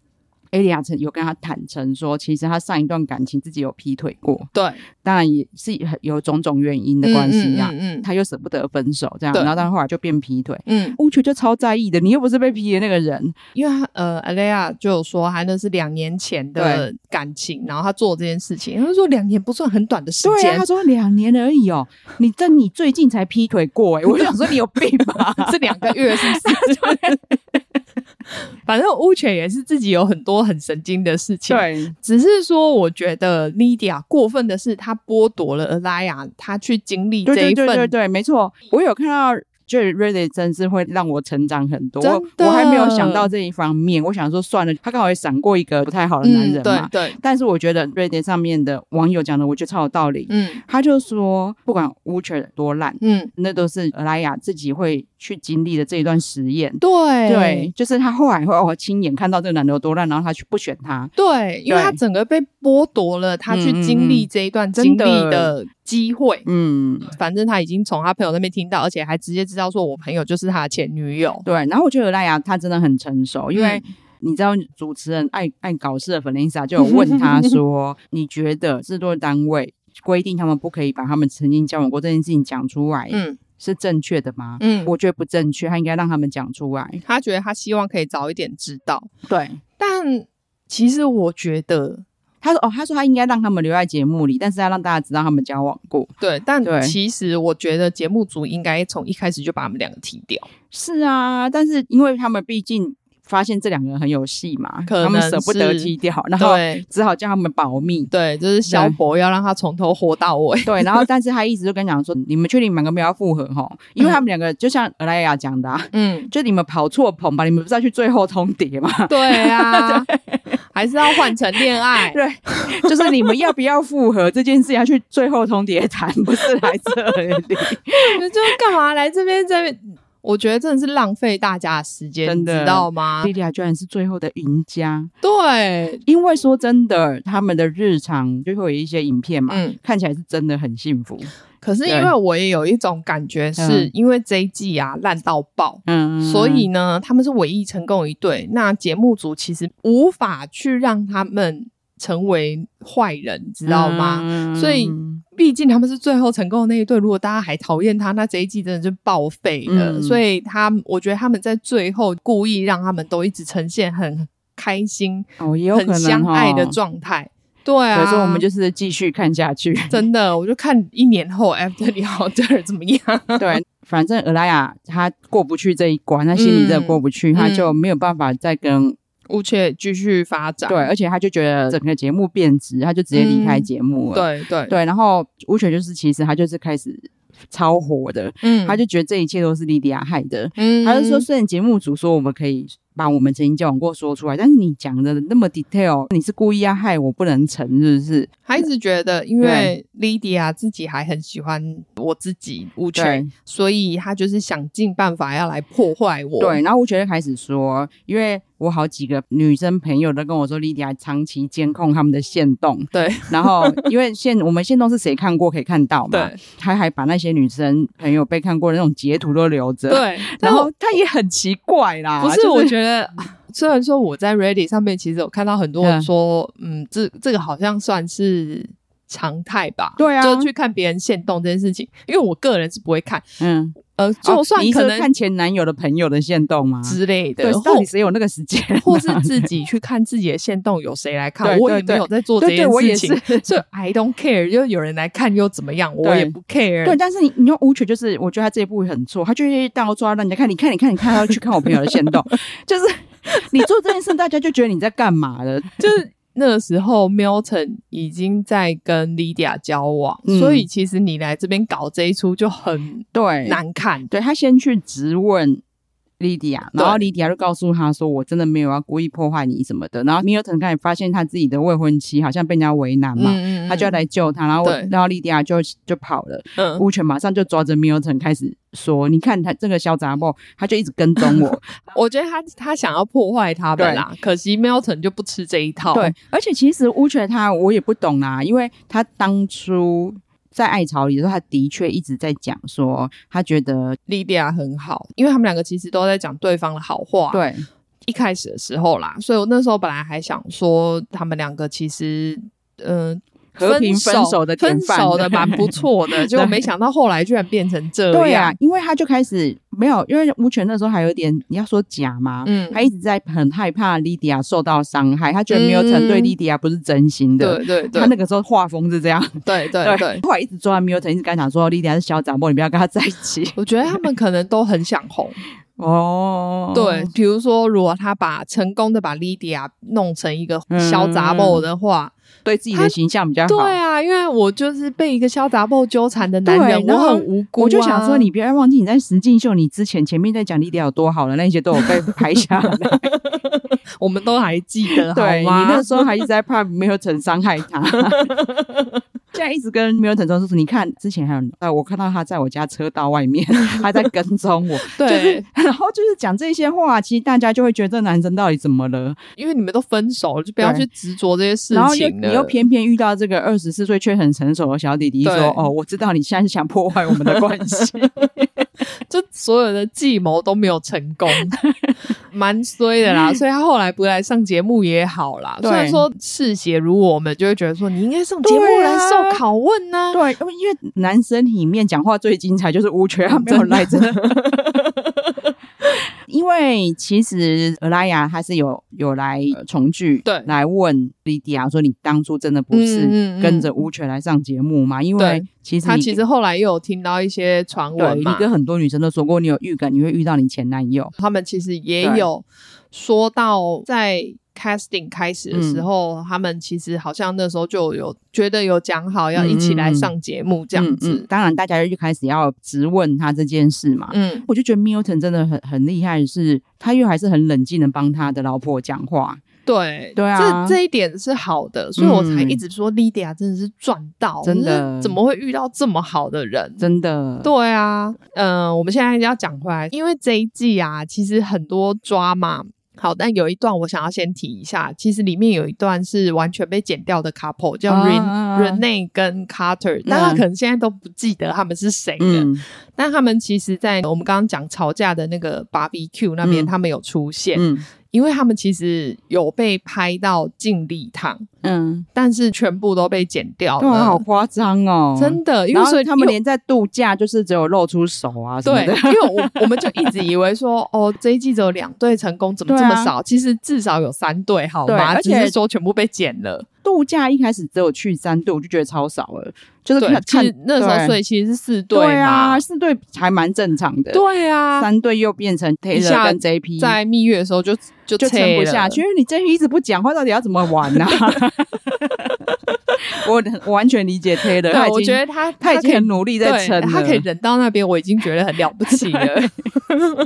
Alaya有跟他坦诚说，其实他上一段感情自己有劈腿过。 对， 当然也是有种种原因的关系啊，嗯嗯嗯嗯，他又舍不得分手这样，然后但后来就变劈腿。嗯，Uche就超在意的，你又不是被劈的那个人。 因为他呃 Alaya 就有说他那是两年前的感情，然后他做这件事情，他说两年不算很短的时间。 对啊，他说两年而已哦，你但你最近才劈腿过哎，我想说你有病吧？ 是两个月是不是？反正 Uche 也是自己有很多很神经的事情， 对， 只是说我觉得 Lydia 过分的是他剥夺了 Alaya 他去经历这一份。 对对对对对，没错，我有看到就 Reddit 真是会让我成长很多，我, 我还没有想到这一方面，我想说算了，他刚好也闪过一个不太好的男人嘛， 嗯、对对。 但是我觉得 Reddit 上面的网友讲的，我觉得超有道理。嗯，他就说不管 Uche 多烂，嗯，那都是 Alaya 自己会去经历的这一段实验。 对对，就是他后来会哦亲眼看到这个男的有多烂，然后他去不选他。 对，因为他整个被剥夺了他去经历这一段经历的机会。嗯，反正他已经从他朋友那边听到，而且还直接知道说我朋友就是他的前女友。 对，然后我觉得 Alaya 他真的很成熟，因为、嗯你知道主持人爱爱搞事的 Vanessa 就有问他说你觉得制作单位规定他们不可以把他们曾经交往过这件事情讲出来嗯是正确的吗？嗯，我觉得不正确，他应该让他们讲出来。 他觉得他希望可以早一点知道。 对， 但其实我觉得他说哦，他说他应该让他们留在节目里，但是要让大家知道他们交往过。 对，但其实我觉得节目组应该从一开始就把他们两个踢掉。 是啊，但是因为他们毕竟发现这两个人很有戏嘛，他们舍不得踢掉，然后只好叫他们保密。 对，就是萧伯要让他从头活到尾。 对，然后但是他一直就跟讲说，你们确定你们两个没有要复合齁？因为他们两个就像 Alaya 讲的、啊，嗯，就你们跑错棚吧，你们不是要去最后通牒吗？ 对啊，对还是要换成恋爱。 对，就是你们要不要复合这件事要去最后通牒谈，不是来这里。 你就干嘛来这边这边？我觉得真的是浪费大家的时间，你知道吗？ Lydia 居然是最后的赢家。 对， 因为说真的他们的日常就会有一些影片嘛、嗯、看起来是真的很幸福。 可是因为我也有一种感觉是因为这一季啊烂到爆，嗯，所以呢他们是唯一成功一对，那节目组其实无法去让他们成为坏人，知道吗、嗯、所以毕竟他们是最后成功的那一对，如果大家还讨厌他，那这一季真的就报废了、嗯、所以他我觉得他们在最后故意让他们都一直呈现很开心、 哦、也有可能、哦、 很相爱的状态。对啊， 所以说我们就是继续看下去。 真的，我就看一年后 After the Altar 怎么样。 对，反正 Alaya 他过不去这一关，他心里真的过不去、嗯、他就没有办法再跟 Uche继续发展。 对，而且他就觉得整个节目变质，他就直接离开节目了、 嗯、对对对，然后Uche就是其实他就是开始超火的，嗯，他就觉得这一切都是Lydia害的，嗯，他就说虽然节目组说我们可以把我们曾经交往过说出来，但是你讲的那么 detail， 你是故意要害我不能成是不是？ 他一直觉得因为 Lydia 自己还很喜欢我自己乌犬，所以他就是想尽办法要来破坏我。 对，然后乌犬就开始说，因为我好几个女生朋友都跟我说 Lydia 长期监控他们的限动， 对， 然后因为现我们限动是谁看过可以看到嘛， 对， 他还把那些女生朋友被看过的那种截图都留着， 对， 然后他也很奇怪啦， 不是、就是、我觉得虽然说我在 Reddit 上面其实有看到很多人说 嗯, 嗯，这这个好像算是常态吧， 对啊， 就去看别人限动这件事情，因为我个人是不会看， 嗯， 呃，就算可能、 哦、你是看前男友的朋友的限动吗之类的， 对，到底谁有那个时间、啊、 或是自己去看自己的限动有谁来看，对对对，我也没有在做这件事情，对对，我也是，所以 I don't care， 就有人来看又怎么样，我也不 care。 对，但是你你用乌犬就是我觉得他这一步很错，他就会到抓让人家看，你看你看你看他要去看我朋友的限动就是你做这件事大家就觉得你在干嘛了， 就是那个时候 Milton 已经在跟 Lydia 交往、嗯、所以其实你来这边搞这一出就很对难看。 对，他先去质问 Lydia， 然后 Lydia 就告诉他说我真的没有要故意破坏你什么的，然后 Milton 开始发现他自己的未婚妻好像被人家为难嘛、嗯嗯嗯、他就要来救他，然后然后 Lydia 就就跑了，嗯，乌犬马上就抓着 Milton 开始说你看他这个小杂货他就一直跟踪我我觉得他他想要破坏他们啦，可惜 Milton 就不吃这一套。 对，而且其实乌犬他我也不懂啦，因为他当初在爱巢里的时候他的确一直在讲说他觉得 Lydia 很好，因为他们两个其实都在讲对方的好话， 对， 一开始的时候啦，所以我那时候本来还想说他们两个其实嗯、呃和平分手的典范， 分手的蛮不错的结果没想到后来居然变成这样。 对啊，因为他就开始没有，因为乌犬那时候还有点你要说假嘛，嗯，他一直在很害怕 Lydia 受到伤害，他觉得 Milton 对 Lydia 不是真心的、 嗯、对对对， 他那个时候画风是这样， 对对 对, 对， 后来一直抓 Milton 一直跟他讲说 Lydia 是小杂货，你不要跟他在一起。 我觉得他们可能都很想红哦， 对，比如说如果他把成功的把 Lydia 弄成一个小杂货的话、嗯， 对自己的形象比较好。 对啊，因为我就是被一个小杂货纠缠的男人，我很无辜、啊、 我就想说你不要忘记你在实境秀你之前前面在讲 Lydia 有多好了，那些都有被拍下来我们都还记得， 对， 好吗？ 你那时候还一直在怕 Milton 伤害他现在一直跟 Milton 说你看之前还有我看到他在我家车道外面他在跟踪我对、 就是，然后就是讲这些话，其实大家就会觉得这男生到底怎么了， 因为你们都分手了，就不要去执着这些事情了， 然后又你又偏偏遇到这个二十四岁却很成熟的小弟弟说哦，我知道你现在是想破坏我们的关系就所有的计谋都没有成功蛮衰的啦，所以他后来不来上节目也好啦，虽然说嗜血如我们就会觉得说你应该上节目来受拷问呢、啊、 对，因为男生里面讲话最精彩就是乌犬，他没有来真的因为其实俄拉雅他是有有来重聚， 对， 来问 Lydia 说你当初真的不是跟着乌犬来上节目吗？嗯嗯嗯，因为其实他其实后来又有听到一些传闻嘛， 你跟很多女生都说过你有预感你会遇到你前男友， 他们其实也有说到在casting 开始的时候、嗯、他们其实好像那时候就有觉得有讲好要一起来上节目这样子、嗯嗯嗯、 当然大家就开始要质问他这件事嘛，嗯，我就觉得 Milton 真的很很厉害的是他又还是很冷静的帮他的老婆讲话， 对对啊， 这这一点是好的，所以我才一直说 Lydia 真的是赚到、嗯、真的怎么会遇到这么好的人， 真的， 对啊，嗯、呃，我们现在要讲回来，因为这一季啊其实很多drama，好，但有一段我想要先提一下，其实里面有一段是完全被剪掉的 couple 叫 Ren、啊、Renee 跟 Carter、嗯、大家可能现在都不记得他们是谁的、嗯、但他们其实在我们刚刚讲吵架的那个 barbecue 那边、嗯、他们有出现、嗯，因为他们其实有被拍到进礼堂，嗯，但是全部都被剪掉了， 哇，好夸张哦， 真的，因为所以他们连在度假就是只有露出手啊什么的， 对，因为我我们就一直以为说哦这一季只有两对成功怎么这么少、啊、其实至少有三对好吗，而且只是说全部被剪了， 度假一开始只有去三对我就觉得超少了，就是看其实那时候所以其实是四对嘛， 对啊，四对还蛮正常的， 对啊， 三对又变成 Taylor 跟 J P 在蜜月的时候就就就撑不下去，因为你 J P 一直不讲话到底要怎么玩啊我完全理解 Taylor， 他我觉得他他已经很努力在撑了， 他可以忍到那边我已经觉得很了不起了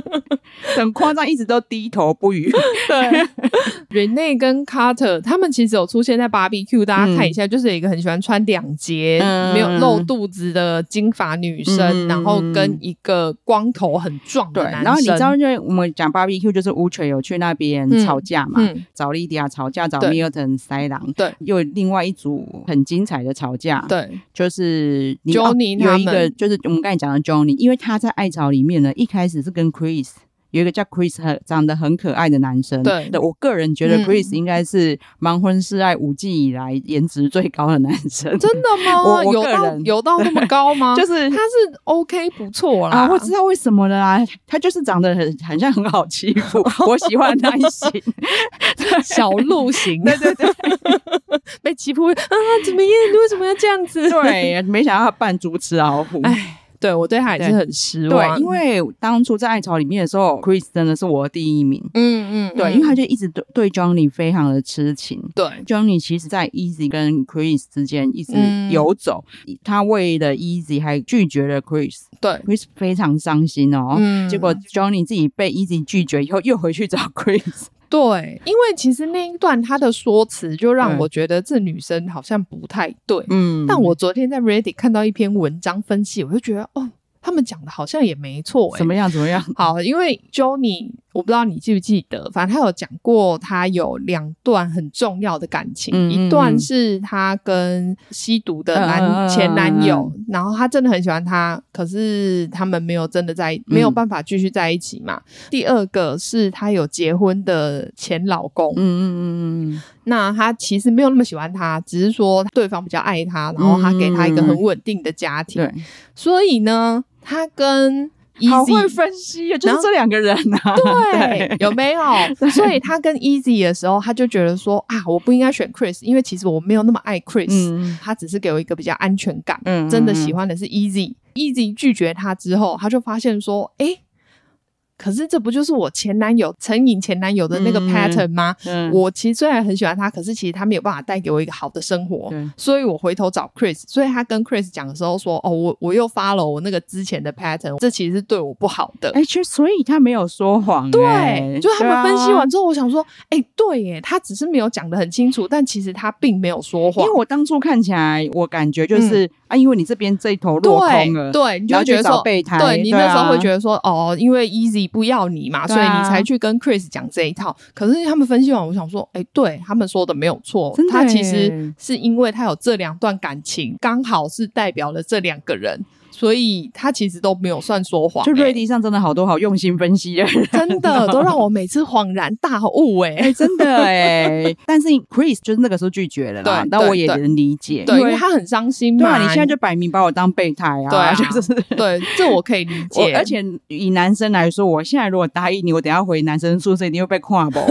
很夸张，一直都低头不语。 对，Renee 跟 Carter 他们其实有出现在 Barbecue， 大家看一下，嗯、就是有一个很喜欢穿两截、嗯、没有露肚子的金发女生、嗯，然后跟一个光头很壮的男生。 对，然后你知道，因为我们讲 Barbecue 就是Uche有去那边吵架嘛，嗯嗯、找莉迪亚吵架，找 Milton 塞狼，对，又有另外一组很精彩的吵架，对，就是 Johnny、 哦、有一个就是我们刚才讲的 Johnny， 因为他在爱巢里面呢，一开始是跟 Chris。有一个叫 Chris 很长得很可爱的男生，对，我个人觉得 Chris 应该是盲婚试爱五季以来颜值最高的男生。 真的吗？我我个人有到有到那么高吗？就是他是 OK 不错啦、 啊、我知道为什么了啦，他就是长得很很像很好欺负我喜欢那一型小鹿型对对对被欺负啊怎么样，你为什么要这样子？ 对，没想到他扮猪吃老虎。 哎，对，我对他也是很失望。 对，因为当初在爱巢里面的时候 Chris 真的是我的第一名。嗯嗯，对，因为他就一直对对 Johnny 非常的痴情。对， Johnny 其实在 Easy 跟 Chris 之间一直游走、嗯、他为了 Easy 还拒绝了 Chris。 对， Chris 非常伤心哦、嗯、结果 Johnny 自己被 Easy 拒绝以后又回去找 Chris。 对，因为其实那一段他的说辞就让我觉得这女生好像不太对。嗯，但我昨天在 Reddit 看到一篇文章分析，我就觉得哦，他们讲的好像也没错、欸。 怎么样？怎么样？ 好，因为 Johnny 我不知道你记不记得，反正他有讲过他有两段很重要的感情、嗯、一段是他跟吸毒的男、嗯、前男友、嗯、然后他真的很喜欢他，可是他们没有真的在、嗯、没有办法继续在一起嘛。第二个是他有结婚的前老公，嗯嗯嗯嗯，那他其实没有那么喜欢他，只是说对方比较爱他，然后他给他一个很稳定的家庭、嗯、所以呢他跟Easy, 好会分析啊，就是这两个人啊。 对，有没有？所以他跟 Easy 的时候，他就觉得说啊，我不应该选 Chris， 因为其实我没有那么爱 Chris，、嗯、他只是给我一个比较安全感。嗯，真的喜欢的是 Easy。Easy 拒绝他之后，他就发现说，哎。可是这不就是我前男友成瘾前男友的那个 pattern 吗、嗯嗯、我其实虽然很喜欢他，可是其实他没有办法带给我一个好的生活，所以我回头找 Chris。 所以他跟 Chris 讲的时候说，哦，我我又 follow 我那个之前的 pattern， 这其实是对我不好的。 哎、欸，所以他没有说谎、欸、 对，就他们分析完之后、啊、我想说哎、欸，对耶，他只是没有讲得很清楚，但其实他并没有说谎。 因为我当初看起来我感觉就是、嗯、啊，因为你这边这一头落空了， 对, 对，你就会觉得说备胎， 对，你那时候会觉得说、啊、哦，因为 Easy 不要你嘛，所以你才去跟 Chris 讲这一套。可是他们分析完，我想说哎、欸，对，他们说的没有错，他其实是因为他有这两段感情刚好是代表了这两个人，所以他其实都没有算说谎、欸、 就 Reddit 上真的好多好用心分析的人， 真的都让我每次恍然大悟。哎、欸欸， 真的哎、欸。但是 Chris 就是那个时候拒绝了啦，但我也能理解， 对，因为他很伤心嘛。 对啊，你现在就摆明把我当备胎啊，对啊，就是对，这我可以理解。 而且以男生来说，我现在如果答应你，我等一下回男生宿舍一定会被看爆。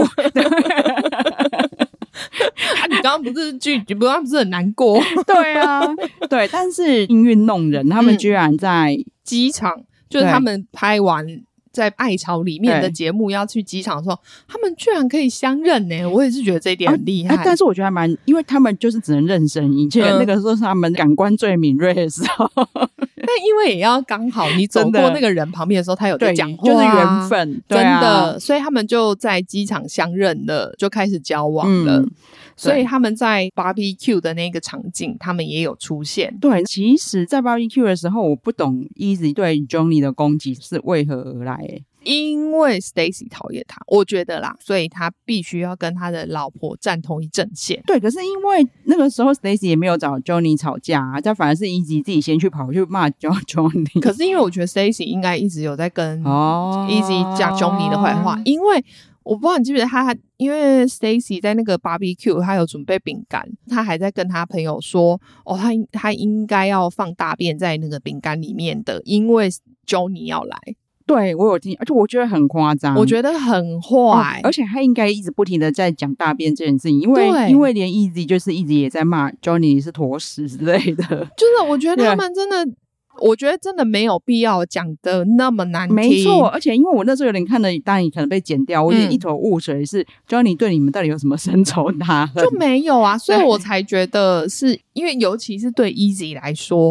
啊，你刚刚不是拒绝，不刚刚不是很难过？ 对啊，对，但是命运弄人，他们居然在机场、嗯，就是他们拍完在爱巢里面的节目要去机场的时候，他们居然可以相认呢、欸！我也是觉得这一点很厉害、啊啊。 但是我觉得还蛮，因为他们就是只能认声音，而且那个时候是他们感官最敏锐的时候。 但因为也要刚好你走过那个人旁边的时候，他有在讲话、啊， 就是缘分， 真的、啊，所以他们就在机场相认了，就开始交往了。嗯，所以他们在 Barbecue 的那个场景他们也有出现。 对，其实在 Barbecue 的时候我不懂 Easy 对 Johnny 的攻击是为何而来耶。 因为 Stacy 讨厌他，我觉得啦，所以他必须要跟他的老婆站同一阵线。 对，可是因为那个时候 Stacy 也没有找 Johnny 吵架啊，这反而是 Easy 自己先去跑去骂 Johnny。 可是因为我觉得 Stacy 应该一直有在跟 Easy 讲 Johnny 的坏话、哦、因为我不知道你记不记得他，因为 Stacy 在那个 Barbecue 他有准备饼干，他还在跟他朋友说哦，他他应该要放大便在那个饼干里面的，因为 Johnny 要来。 对，我有听，而且我觉得很夸张， 我觉得很坏、哦， 而且他应该一直不停的在讲大便这件事情，因为因为连 Easy 就是一直也在骂 Johnny 是坨屎之类的， 就是我觉得他们真的，我觉得真的没有必要讲的那么难听。 没错，而且因为我那时候有点看的，当然可能被剪掉，我也一头雾水是、嗯、Johnny 对你们到底有什么深仇大恨？ 就没有啊，所以我才觉得是因为尤其是对 Easy 来说。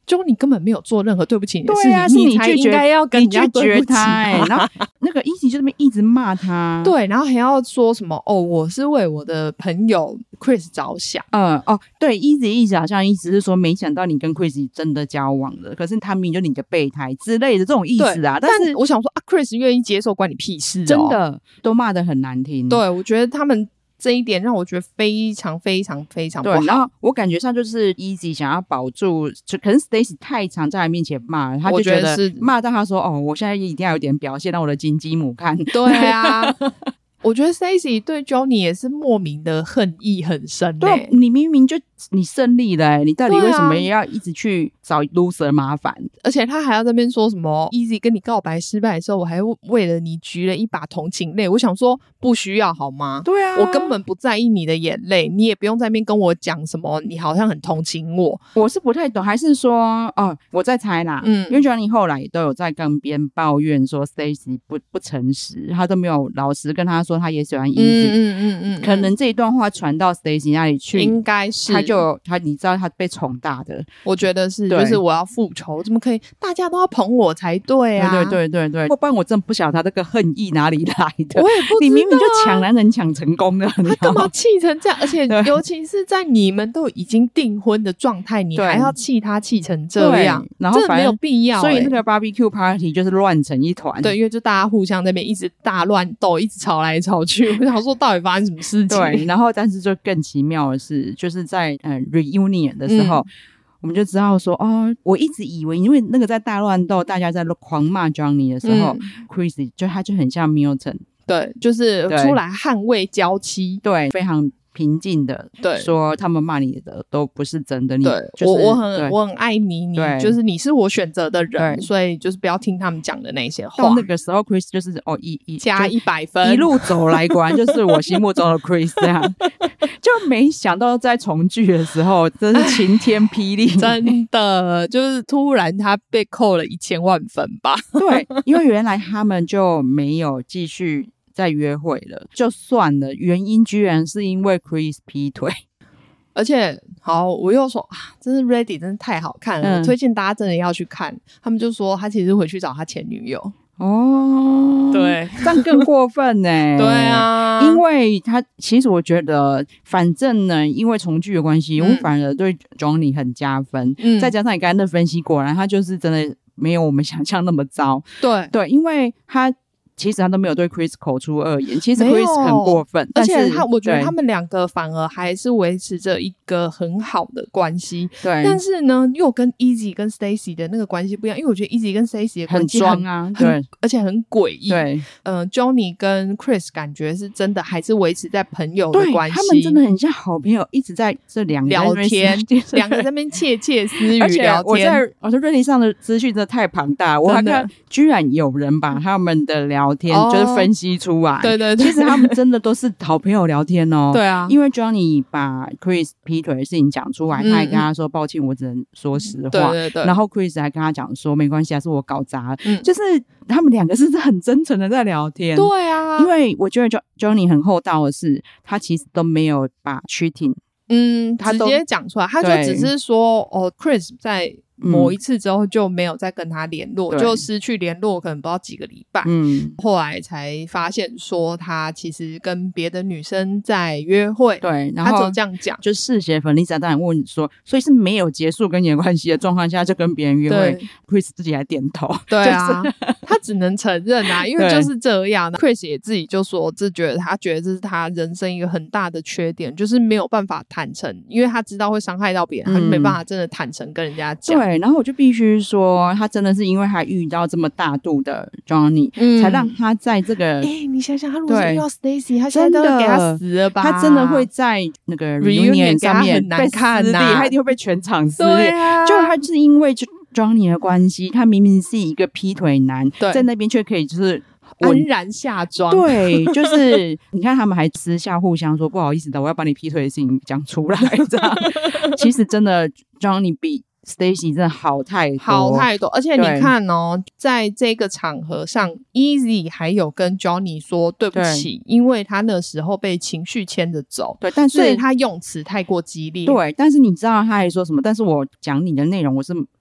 Johnny 根本没有做任何对不起你的事情， 对啊，是你才应该要跟人家对不起他、欸、然后那个 Easy 就这边一直骂他， 对，然后还要说什么哦，我是为我的朋友 Chris 着想， 嗯哦，对 Easy 一直好像意思是说没想到你跟 Chris 真的交往了，可是他明明就你的备胎之类的这种意思啊，但是我想说啊 Chris 愿意接受关你屁事哦， 真的都骂得很难听。 对，我觉得他们这一点让我觉得非常非常非常不好。 对，然后我感觉上就是 Easy 想要保住，就可能 Stacy 太常在他面前骂，他就觉得骂到他说哦，我现在一定要有点表现让我的金鸡母看。 对啊。我觉得 Stacy 对 Johnny 也是莫名的恨意很深、欸、 对，你明明就你胜利了、欸、你到底为什么要一直去找 loser 麻烦、啊、 而且他还要在那边说什么 Easy 跟你告白失败的时候我还为了你举了一把同情泪，我想说不需要好吗？ 对啊， 我根本不在意你的眼泪，你也不用在那边跟我讲什么你好像很同情我。 我是不太懂，还是说哦，我在猜啦，嗯，因为 Johnny 后来都有在跟别人抱怨说 Stacy 不不诚实，他都没有老实跟他说他也喜欢 Easy， 嗯嗯嗯嗯，可能这一段话传到 Stacy 那里去， 应该是他就他你知道他被宠大的， 我觉得是，就是我要复仇，怎么可以大家都要捧我才对啊？ 对对对对对，不然我真的不晓得他这个恨意哪里来的， 我也不知道， 你明明就抢男人抢成功的， 他干嘛气成这样？而且尤其是在你们都已经订婚的状态，你还要气他气成这样，然后真的没有必要、欸。 所以那个 barbecue party 就是乱成一团， 对，因为就大家互相那边一直大乱斗，一直吵来吵去。我想说，到底发生什么事情？ 对，然后但是就更奇妙的是，就是在呃 reunion 的时候。嗯，我们就知道说哦，我一直以为因为那个在大乱斗大家在狂骂 Johnny 的时候、嗯、Chris 就他就很像 Milton， 对，就是出来捍卫娇妻， 对，非常平静的对说他们骂你的都不是真的，你对、就是、我我很我很爱你，你对就是你是我选择的人，所以就是不要听他们讲的那些话。 到那个时候 Chris 就是哦一一加一百分， 一路走来果然就是我心目中的 Chris 这样就没想到在重聚的时候真是晴天霹雳真的就是突然他被扣了一千万分吧对，因为原来他们就没有继续在约会了，就算了，原因居然是因为 Chris 劈腿。 而且好，我又说啊，真是 Ready 真是太好看了、嗯、我推荐大家真的要去看。他们就说他其实回去找他前女友哦， 对， 这样更过分耶对啊， 因为他其实我觉得反正呢因为重聚的关系、嗯、我反而对 Johnny 很加分、嗯、再加上你刚才的分析，果然他就是真的没有我们想象那么糟。 对对， 因为他其实他都没有对 Chris 口出恶言，其实 Chris 很过分， 而且他我觉得他们两个反而还是维持着一个很好的关系。对，但是呢又跟 Easy 跟 Stacy 的那个关系不一样，因为我觉得 Easy 跟 Stacy 的关系 很, 很装啊，对，而且很诡异。对，嗯、呃、，Johnny 跟 Chris 感觉是真的还是维持在朋友的关系， 他们真的很像好朋友，一直在这两个聊天，两个在那边窃窃私语聊天。而且我在我在瑞丽上的资讯真的太庞大，我还看居然有人把他们的聊天就是分析出来、哦、对对对，其实他们真的都是好朋友聊天哦。对啊，因为 Johnny 把 Chris 劈腿的事情讲出来、嗯、他还跟他说抱歉我只能说实话，对对对，然后 Chris 还跟他讲说没关系啊，是我搞砸、嗯、就是他们两个是很真诚的在聊天。 对啊， 因为我觉得 Johnny 很厚道的是他其实都没有把 cheating 嗯他直接讲出来，他就只是说哦 Chris 在某一次之后就没有再跟他联络、嗯、就失去联络可能不知道几个礼拜，嗯，后来才发现说他其实跟别的女生在约会。 对，然后他只有这样讲， 就嗜血粉 Lisa 当然问说所以是没有结束跟你的关系的状况下就跟别人约会， Chris 自己还点头。 对啊、就是、他只能承认啊，因为就是这样。 Chris 也自己就说这觉得他觉得这是他人生一个很大的缺点，就是没有办法坦诚，因为他知道会伤害到别人、嗯、他就没办法真的坦诚跟人家讲。 对，然后我就必须说他真的是因为他遇到这么大度的 Johnny、嗯、才让他在这个哎、欸，你想想他如果是遇到 Stacy 他现在都会给他死了吧， 他真的会在那个 reunion 上面被撕裂、啊、他一定会被全场撕裂、啊、就他就是因为 Johnny 的关系，他明明是一个劈腿男，在那边却可以就是安然下妆。 对，就是你看他们还私下互相说不好意思的，我要把你劈腿的事情讲出来这样其实真的 Johnny 比Stacy 真的好太多好太多，而且你看哦，在这个场合上 Easy 还有跟 Johnny 说对不起，因为他那时候被情绪牵着走，对，但是所以他用词太过激烈。 对，但是你知道他还说什么，但是我讲你的内容我是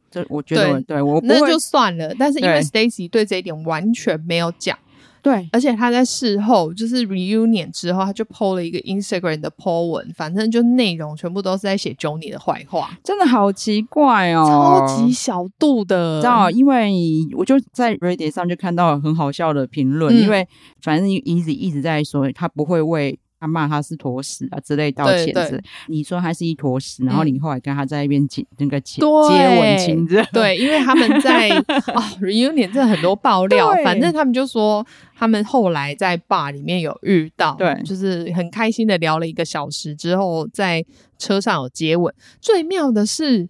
这我觉得 对, 对我不会那就算了，但是因为 Stacy 对这一点完全没有讲， 对， 而且他在事后就是 reunion 之后他就 po 了一个 Instagram 的 po 文，反正就内容全部都是在写 Johnny 的坏话， 真的好奇怪哦， 超级小度的， 你知道因为我就在 Reddit 上就看到很好笑的评论、嗯、因为反正 Eazy 一直在说他不会为他骂他是坨屎啊之类道歉之，你说他是一坨屎，然后你后来跟他在那边亲那个接吻亲热， 对，因为他们在哦 reunion 真的很多爆料，反正他们就说他们后来在 bar 里面有遇到，对，就是很开心的聊了一个小时之后在车上有接吻。最妙的是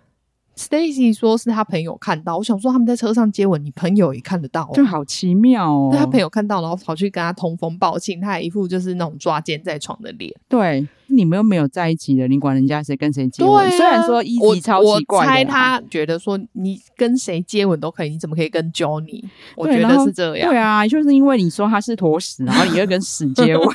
Stacy 说是他朋友看到，我想说他们在车上接吻，你朋友也看得到、哦， 就好奇妙哦。 对，他朋友看到，然后跑去跟他通风报信，他还一副就是那种抓奸在床的脸。 对，你们又没有在一起的，你管人家谁跟谁接吻？啊、虽然说 Eazy 超奇怪的， 我猜他觉得说你跟谁接吻都可以，你怎么可以跟 Johnny？ 我觉得是这样。 对啊，就是因为你说他是坨屎，然后你又跟屎接吻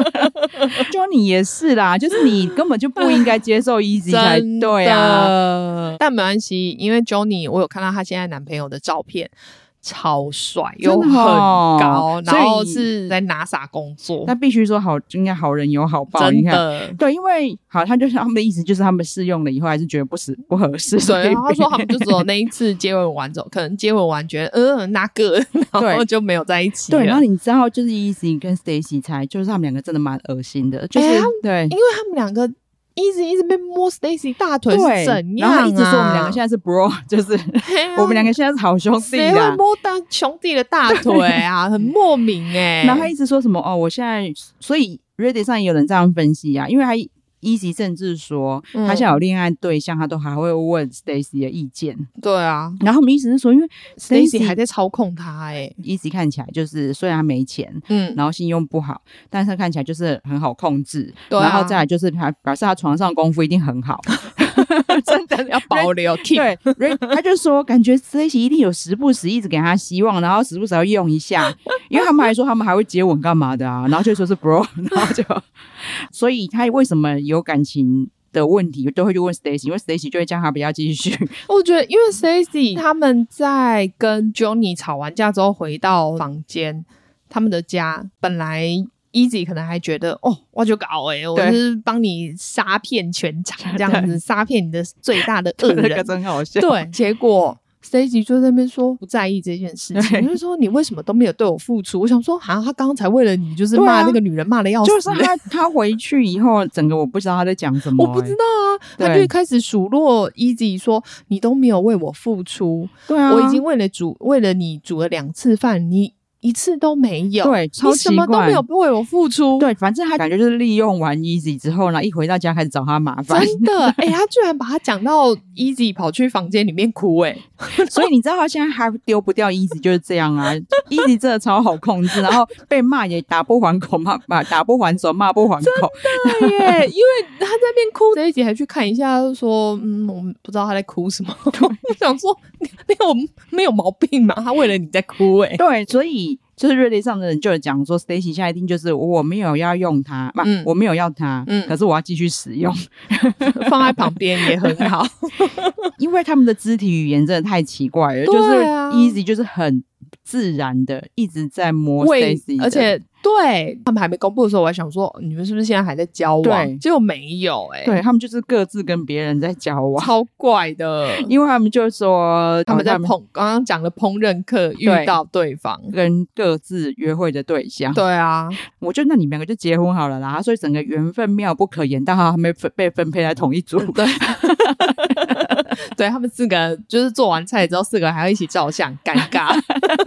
，Johnny 也是啦，就是你根本就不应该接受 Eazy 才对啊。 但没关系，因为 Johnny 我有看到他现在男朋友的照片，超帅又很高，然后是在 NASA 工作， 那必须说好，应该好人有好报， 真的。 对，因为好，他就是他们的意思就是他们试用了以后还是觉得不是不合适， 对，然后他说他们就只有那一次接吻完之后，可能接吻完觉得呃那个，然后就没有在一起了。 对，然后你知道就是 Eazy 跟 Stacy 才就是他们两个真的蛮恶心的，就是、欸、对， 因为他们两个。Eazy 一直被摸 Stacy 大腿是怎样、啊、 然后他一直说我们两个现在是 bro， 就是我们两个现在是好兄弟啦，谁会摸大兄弟的大腿啊很莫名哎、 欸。然后他一直说什么哦我现在，所以 Reddit 上也有人这样分析啊，因为他Eazy 甚至说他现在有恋爱对象、嗯、他都还会问 Stacy 的意见。 对啊， 然后我们意思是说因为 Stacy 还在操控他哎、欸、 Eazy 看起来就是虽然他没钱嗯，然后信用不好，但是他看起来就是很好控制、啊、然后再来就是他表示他床上功夫一定很好真的要保留对，他就说感觉 Stacy 一定有时不时一直给他希望，然后时不时要用一下，因为他们还说他们还会接吻干嘛的啊，然后就说是 bro， 然后就所以他为什么有感情的问题都会去问 Stacy， 因为 Stacy 就会叫他不要继续。 我觉得因为 Stacy 他们在跟 Johnny 吵完架之后回到房间，他们的家本来Eazy 可能还觉得哦，我就搞哎、欸，我是帮你杀遍全场这样子，杀遍你的最大的恶人， 那个真好笑。 对，结果 Stacy 就在那边说不在意这件事情，就是说你为什么都没有对我付出？我想说，哈，他刚刚才为了你就是骂那个女人骂的要死、欸， 就是他他回去以后，整个我不知道他在讲什么、欸， 我不知道啊，他就开始数落 Eazy 说你都没有为我付出， 对啊， 我已经为了煮为了你煮了两次饭，你。一次都没有， 对，超奇怪， 你什么都没有为我付出。 对，反正他感觉就是利用完 Eazy 之后呢，一回到家开始找他麻烦。 真的，哎、欸，他居然把他讲到 Eazy 跑去房间里面哭、欸，哎， 所以你知道他现在还丢不掉 Eazy 就是这样啊。Eazy 真的超好控制，然后被骂也打不还口，骂打不还手，骂不还口。 真的耶，因为他在那边哭，这一集还去看一下，就说嗯，我们不知道他在哭什么。我想说，你有没有毛病吗？他为了你在哭、欸，哎， 对，所以。就是 Reddit 上的人就有讲说 Stacy 现在一定就是我没有要用它、嗯、我没有要它、嗯、可是我要继续使用放在旁边也很好因为他们的肢体语言真的太奇怪了、啊、就是 Eazy 就是很自然的一直在摸 Stacy， 而且对他们还没公布的时候我还想说你们是不是现在还在交往，对，结果没有哎、欸， 对他们就是各自跟别人在交往， 超怪的， 因为他们就说他们在烹刚刚讲的烹饪课遇到对方跟各自约会的对象， 对啊， 我觉得那你们两个就结婚好了啦，所以整个缘分妙不可言，但他们被分配在同一组， 对对，他们四个就是做完菜之后四个还要一起照相，尴尬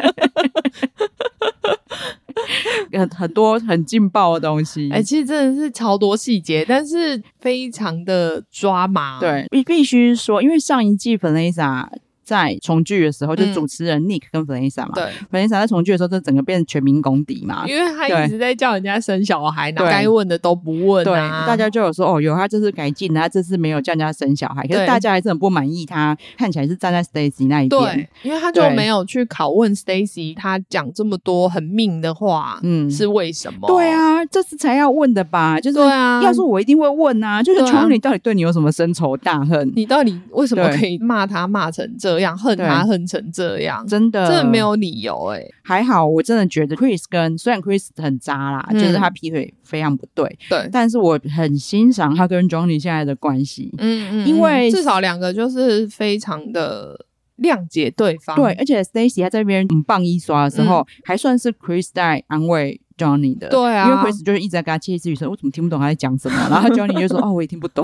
很很多很劲爆的东西， 哎、欸，其实真的是超多细节，但是非常的抓马。 对，必必须说，因为上一季 Vanessa 在重聚的时候，就主持人 Nick 跟 Vanessa 嘛， 对 Vanessa 在重聚的时候，就整个变成全民公敌嘛， 因为他一直在叫人家生小孩，那该问的都不问啊。 对，大家就有说哦，有他这次改进了，他这次没有叫人家生小孩，可是大家还是很不满意他，看起来是站在 Stacy 那一边。 对，因为他就没有去拷问 Stacy， 他讲这么多很命的话，嗯，是为什么？ 对啊，这次才要问的吧？就是，对啊，要是我一定会问啊，就是 Johnny 到底对你有什么深仇大恨？ 你到底为什么可以骂他骂成这样，恨他恨成这样？ 真的， 真的没有理由哎、欸。 还好，我真的觉得 Chris 跟虽然 Chris 很渣啦，嗯、就是他劈腿非常不对，对，但是我很欣赏他跟 Johnny 现在的关系，嗯嗯，因为至少两个就是非常的谅解对方， 对，而且 Stacy 他在那边棒一刷的时候、嗯，还算是 Chris 在安慰 Johnny 的， 对啊， 因为 Chris 就是一直在跟他窃窃私语说，我怎么听不懂他在讲什么，然后 Johnny 就说，哦，我也听不懂。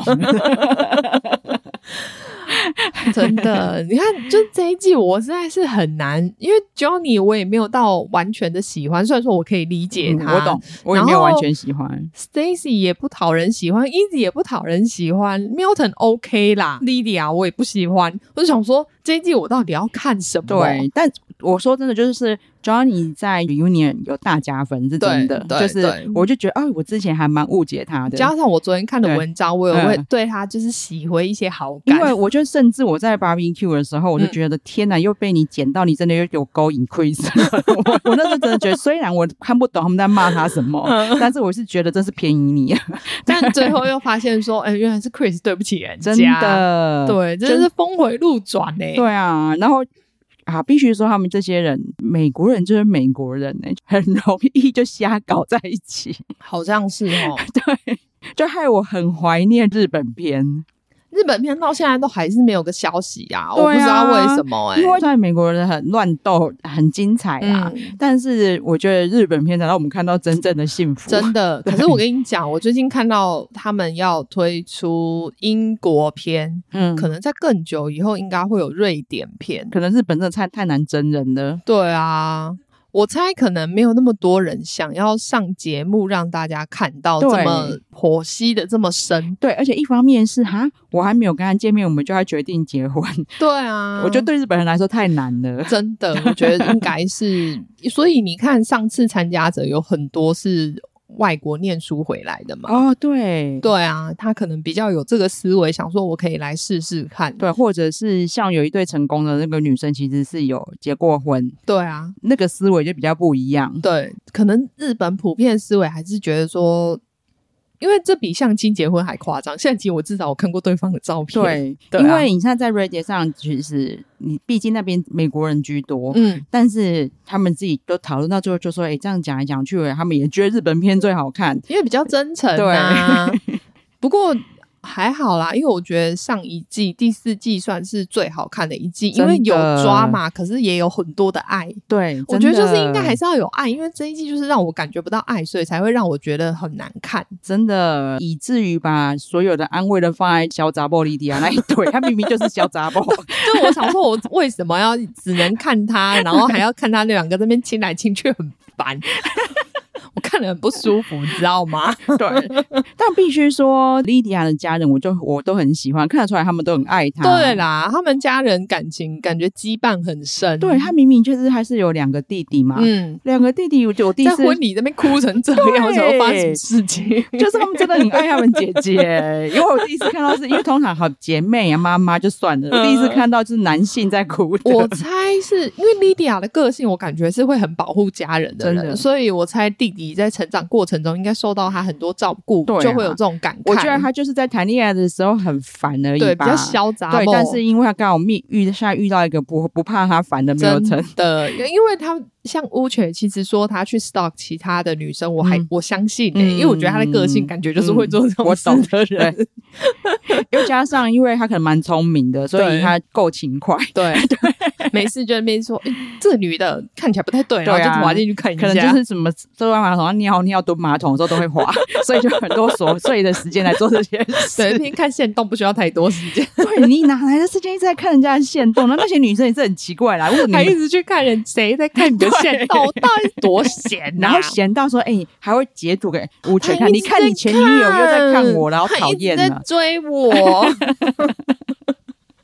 真的，你看，就这一季我实在是很难，因为 Johnny 我也没有到完全的喜欢，虽然说我可以理解他， 嗯、我懂，我也没有完全喜欢。 Stacy 也不讨人喜欢 ，Easy 也不讨人喜欢 ，Milton OK 啦 ，Lydia 我也不喜欢。我就想说，这一季我到底要看什么？ 对，但我说真的，就是 Johnny 在 Reunion 有大加分，是真的。就是我就觉得，哦，我之前还蛮误解他的， 加上我昨天看的文章，我有会对他就是喜回一些好感， 因为我觉得甚至我在 Barbecue 的时候，我就觉得、嗯、天哪，又被你捡到，你真的又有勾引 Chris 我, 我那时候真的觉得，虽然我看不懂他们在骂他什么，但是我是觉得真是便宜你。 但最后又发现说，哎、欸，原来是 Chris 对不起人家， 真的， 对，真的是峰回路转哎、欸。 对啊，然后。啊，必须说他们这些人，美国人就是美国人呢、欸，很容易就瞎搞在一起， 好像是哦。 对，就害我很怀念日本片。 日本片到现在都还是没有个消息啊，啊我不知道为什么哎、欸。 因为在美国人很乱斗，很精彩啊、嗯，但是我觉得日本片才让我们看到真正的幸福。 真的，可是我跟你讲，我最近看到他们要推出英国片，嗯，可能在更久以后应该会有瑞典片， 可能日本真的太太难真人了。 对啊。我猜可能没有那么多人想要上节目让大家看到这么剖析的这么深。 对，而且一方面是哈，我还没有跟他见面，我们就要决定结婚。 对啊， 我觉得对日本人来说太难了， 真的，我觉得应该是。所以你看，上次参加者有很多是外国念书回来的嘛。 哦，对对啊，他可能比较有这个思维，想说我可以来试试看。 对，或者是像有一对成功的那个女生其实是有结过婚。 对啊， 那个思维就比较不一样。 对，可能日本普遍思维还是觉得说，因为这比相亲结婚还夸张。相亲我至少我看过对方的照片。 对， 对啊、 因为你现在在 Reddit 上，其实你毕竟那边美国人居多，嗯，但是他们自己都讨论到最后就说，哎，这样讲来讲去，他们也觉得日本片最好看， 因为比较真诚、啊。对，不过。还好啦，因为我觉得上一季第四季算是最好看的一季，因为有抓嘛，可是也有很多的爱。 对， 我觉得就是应该还是要有爱，因为这一季就是让我感觉不到爱，所以才会让我觉得很难看。 真的，以至于把所有的安慰都放在小杂波莉迪亚那一对，他明明就是小杂波。 就我想说，我为什么要只能看他，然后还要看他那两个这边亲来亲去，很烦。我看得很不舒服，你知道吗？ 对，但必须说，莉迪亚的家人，我就我都很喜欢，看得出来他们都很爱他。 对啦，他们家人感情感觉羁绊很深。 对，他明明就是还是有两个弟弟嘛，嗯，两个弟弟，我就我第一次在婚礼那边哭成这样，怎么发生什么事情？ 就是他们真的很爱他们姐姐，因为我第一次看到是，因为通常好姐妹啊、妈妈就算了，我第一次看到就是男性在哭的。 我猜是因为莉迪亚的个性，我感觉是会很保护家人的人，真的，所以我猜弟弟在成长过程中应该受到他很多照顾，啊、就会有这种感慨。 我觉得他就是在谈恋爱的时候很烦而已吧， 对，比较潇洒。 对，但是因为他刚好遇遇现在遇到一个不不怕他烦的没有成的，因为他像乌犬，其实说他去 stalk 其他的女生，我还、嗯、我相信、欸嗯、因为我觉得他的个性感觉就是会做这种事的人。 嗯、又加上因为他可能蛮聪明的，所以他够勤快。 对对，没事就在那边说、欸，这个女的看起来不太对，然后就滑进去看一下， 可能就是什么坐在马桶上尿尿、蹲马桶的时候都会滑，所以就很多琐碎的时间来做这些事。 对，偏看限动不需要太多时间。 对，你哪来的时间一直在看人家的限动呢？那些女生也是很奇怪啦，为什么还一直去看人谁在看你的限动？到底多闲啊！ 然后闲到说，哎、欸，还会截图给吴全看，你看你前女友又在看我，然后讨厌了， 在追我。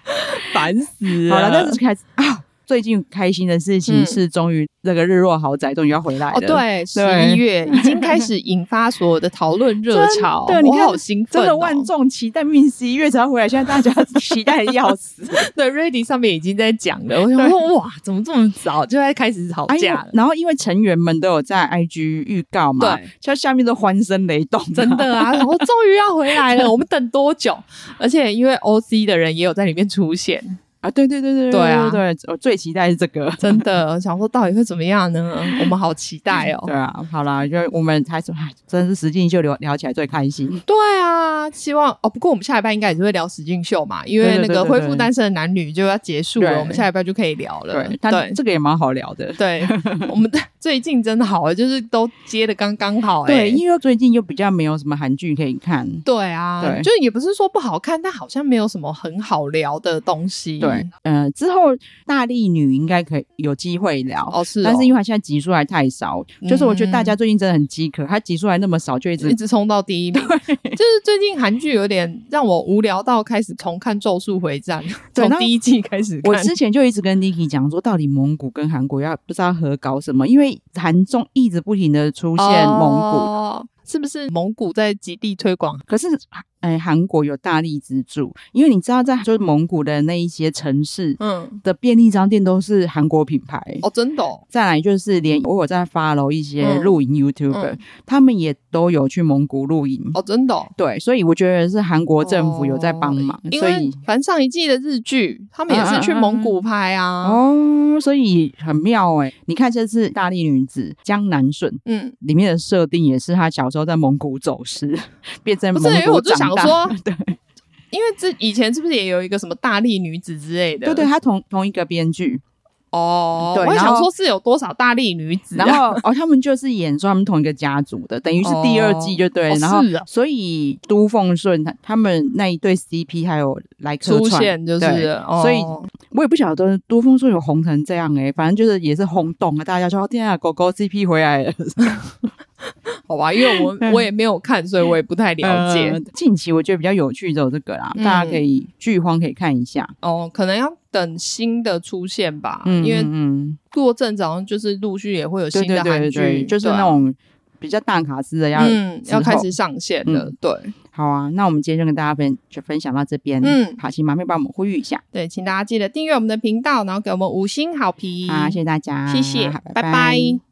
烦死了。 好了，但是开始啊，最近开心的事情是，终于那个日落豪宅终于要回来了。 哦，对，十一月已经开始引发所有的讨论热潮。 对，你看， 我好兴奋、哦， 真的万众期待，明明十一月才要回来，现在大家期待的要死。 对 ，Ready 上面已经在讲了。我想说，哇，怎么这么早就在开始吵架了？ 哎、然后因为成员们都有在 I G 预告嘛，对，像下面都欢声雷动， 真的啊！我终于要回来了，我们等多久？而且因为 O C 的人也有在里面出现。 啊，对对对对对啊， 对，我最期待是这个， 真的想说到底会怎么样呢？我们好期待哦。 对啊，好啦，就我们还是真是实境秀聊聊起来最开心。 对啊，希望哦。不过我们下礼拜应该也是会聊实境秀嘛，因为那个恢复单身的男女就要结束了，我们下礼拜就可以聊了。 对，对，这个也蛮好聊的。 对，我们最近真的好，就是都接的刚刚好、欸。 对，因为最近又比较没有什么韩剧可以看。 对啊，对，就也不是说不好看，但好像没有什么很好聊的东西。 对，呃，之后大力女应该可以有机会聊哦，是哦， 但是因为它现在集数还太少、嗯，就是我觉得大家最近真的很饥渴，它集数还那么少，就一直一直冲到第一名。就是最近韩剧有点让我无聊到开始重看《咒术回战》，从第一季开始看。 我之前就一直跟 Niki 讲说，到底蒙古跟韩国要不知道合搞什么，因为韩中一直不停的出现蒙古。 哦，是不是蒙古在极地推广？ 可是哎，韩国有大力资助，因为你知道在就是蒙古的那一些城市嗯的便利商店都是韩国品牌哦，真的哦。 再来就是连我有在 follow 一些露营 YouTuber、嗯、他们也都有去蒙古露营哦，真的哦。 对，所以我觉得是韩国政府有在帮忙、哦、所以反正上一季的日剧他们也是去蒙古拍啊、 嗯、哦，所以很妙哎。你看这次大力女子江南顺嗯，里面的设定也是她小时候在蒙古走失变成蒙古长大，不是，因为我就想说对，因为这以前是不是也有一个什么大力女子之类的？ 对对，她同同一个编剧哦。对，我想说是有多少大力女子、啊， 然后哦，他们就是演说他们同一个家族的，等于是第二季就对了。哦、然后、 哦啊、 所以都奉顺他他们那一对 C P 还有来客串出现，就是、哦、 所以我也不晓得都奉顺有红成这样哎、欸，反正就是也是轰动啊，大家说天啊，狗狗 C P 回来了。 好吧，因为我我也没有看，所以我也不太了解、呃、 近期我觉得比较有趣的有这个啦、嗯、大家可以剧荒可以看一下哦，可能要等新的出现吧、嗯、因为过阵子好像就是陆续也会有新的韩剧， 对对对对，就是那种比较大卡司的要、 嗯、要开始上线了、嗯、对。 好啊，那我们今天就跟大家分就分享到这边。嗯，好，请麻妹帮我们呼吁一下。 对，请大家记得订阅我们的频道，然后给我们五星好评。 好，谢谢大家， 谢谢， 拜拜。 拜拜。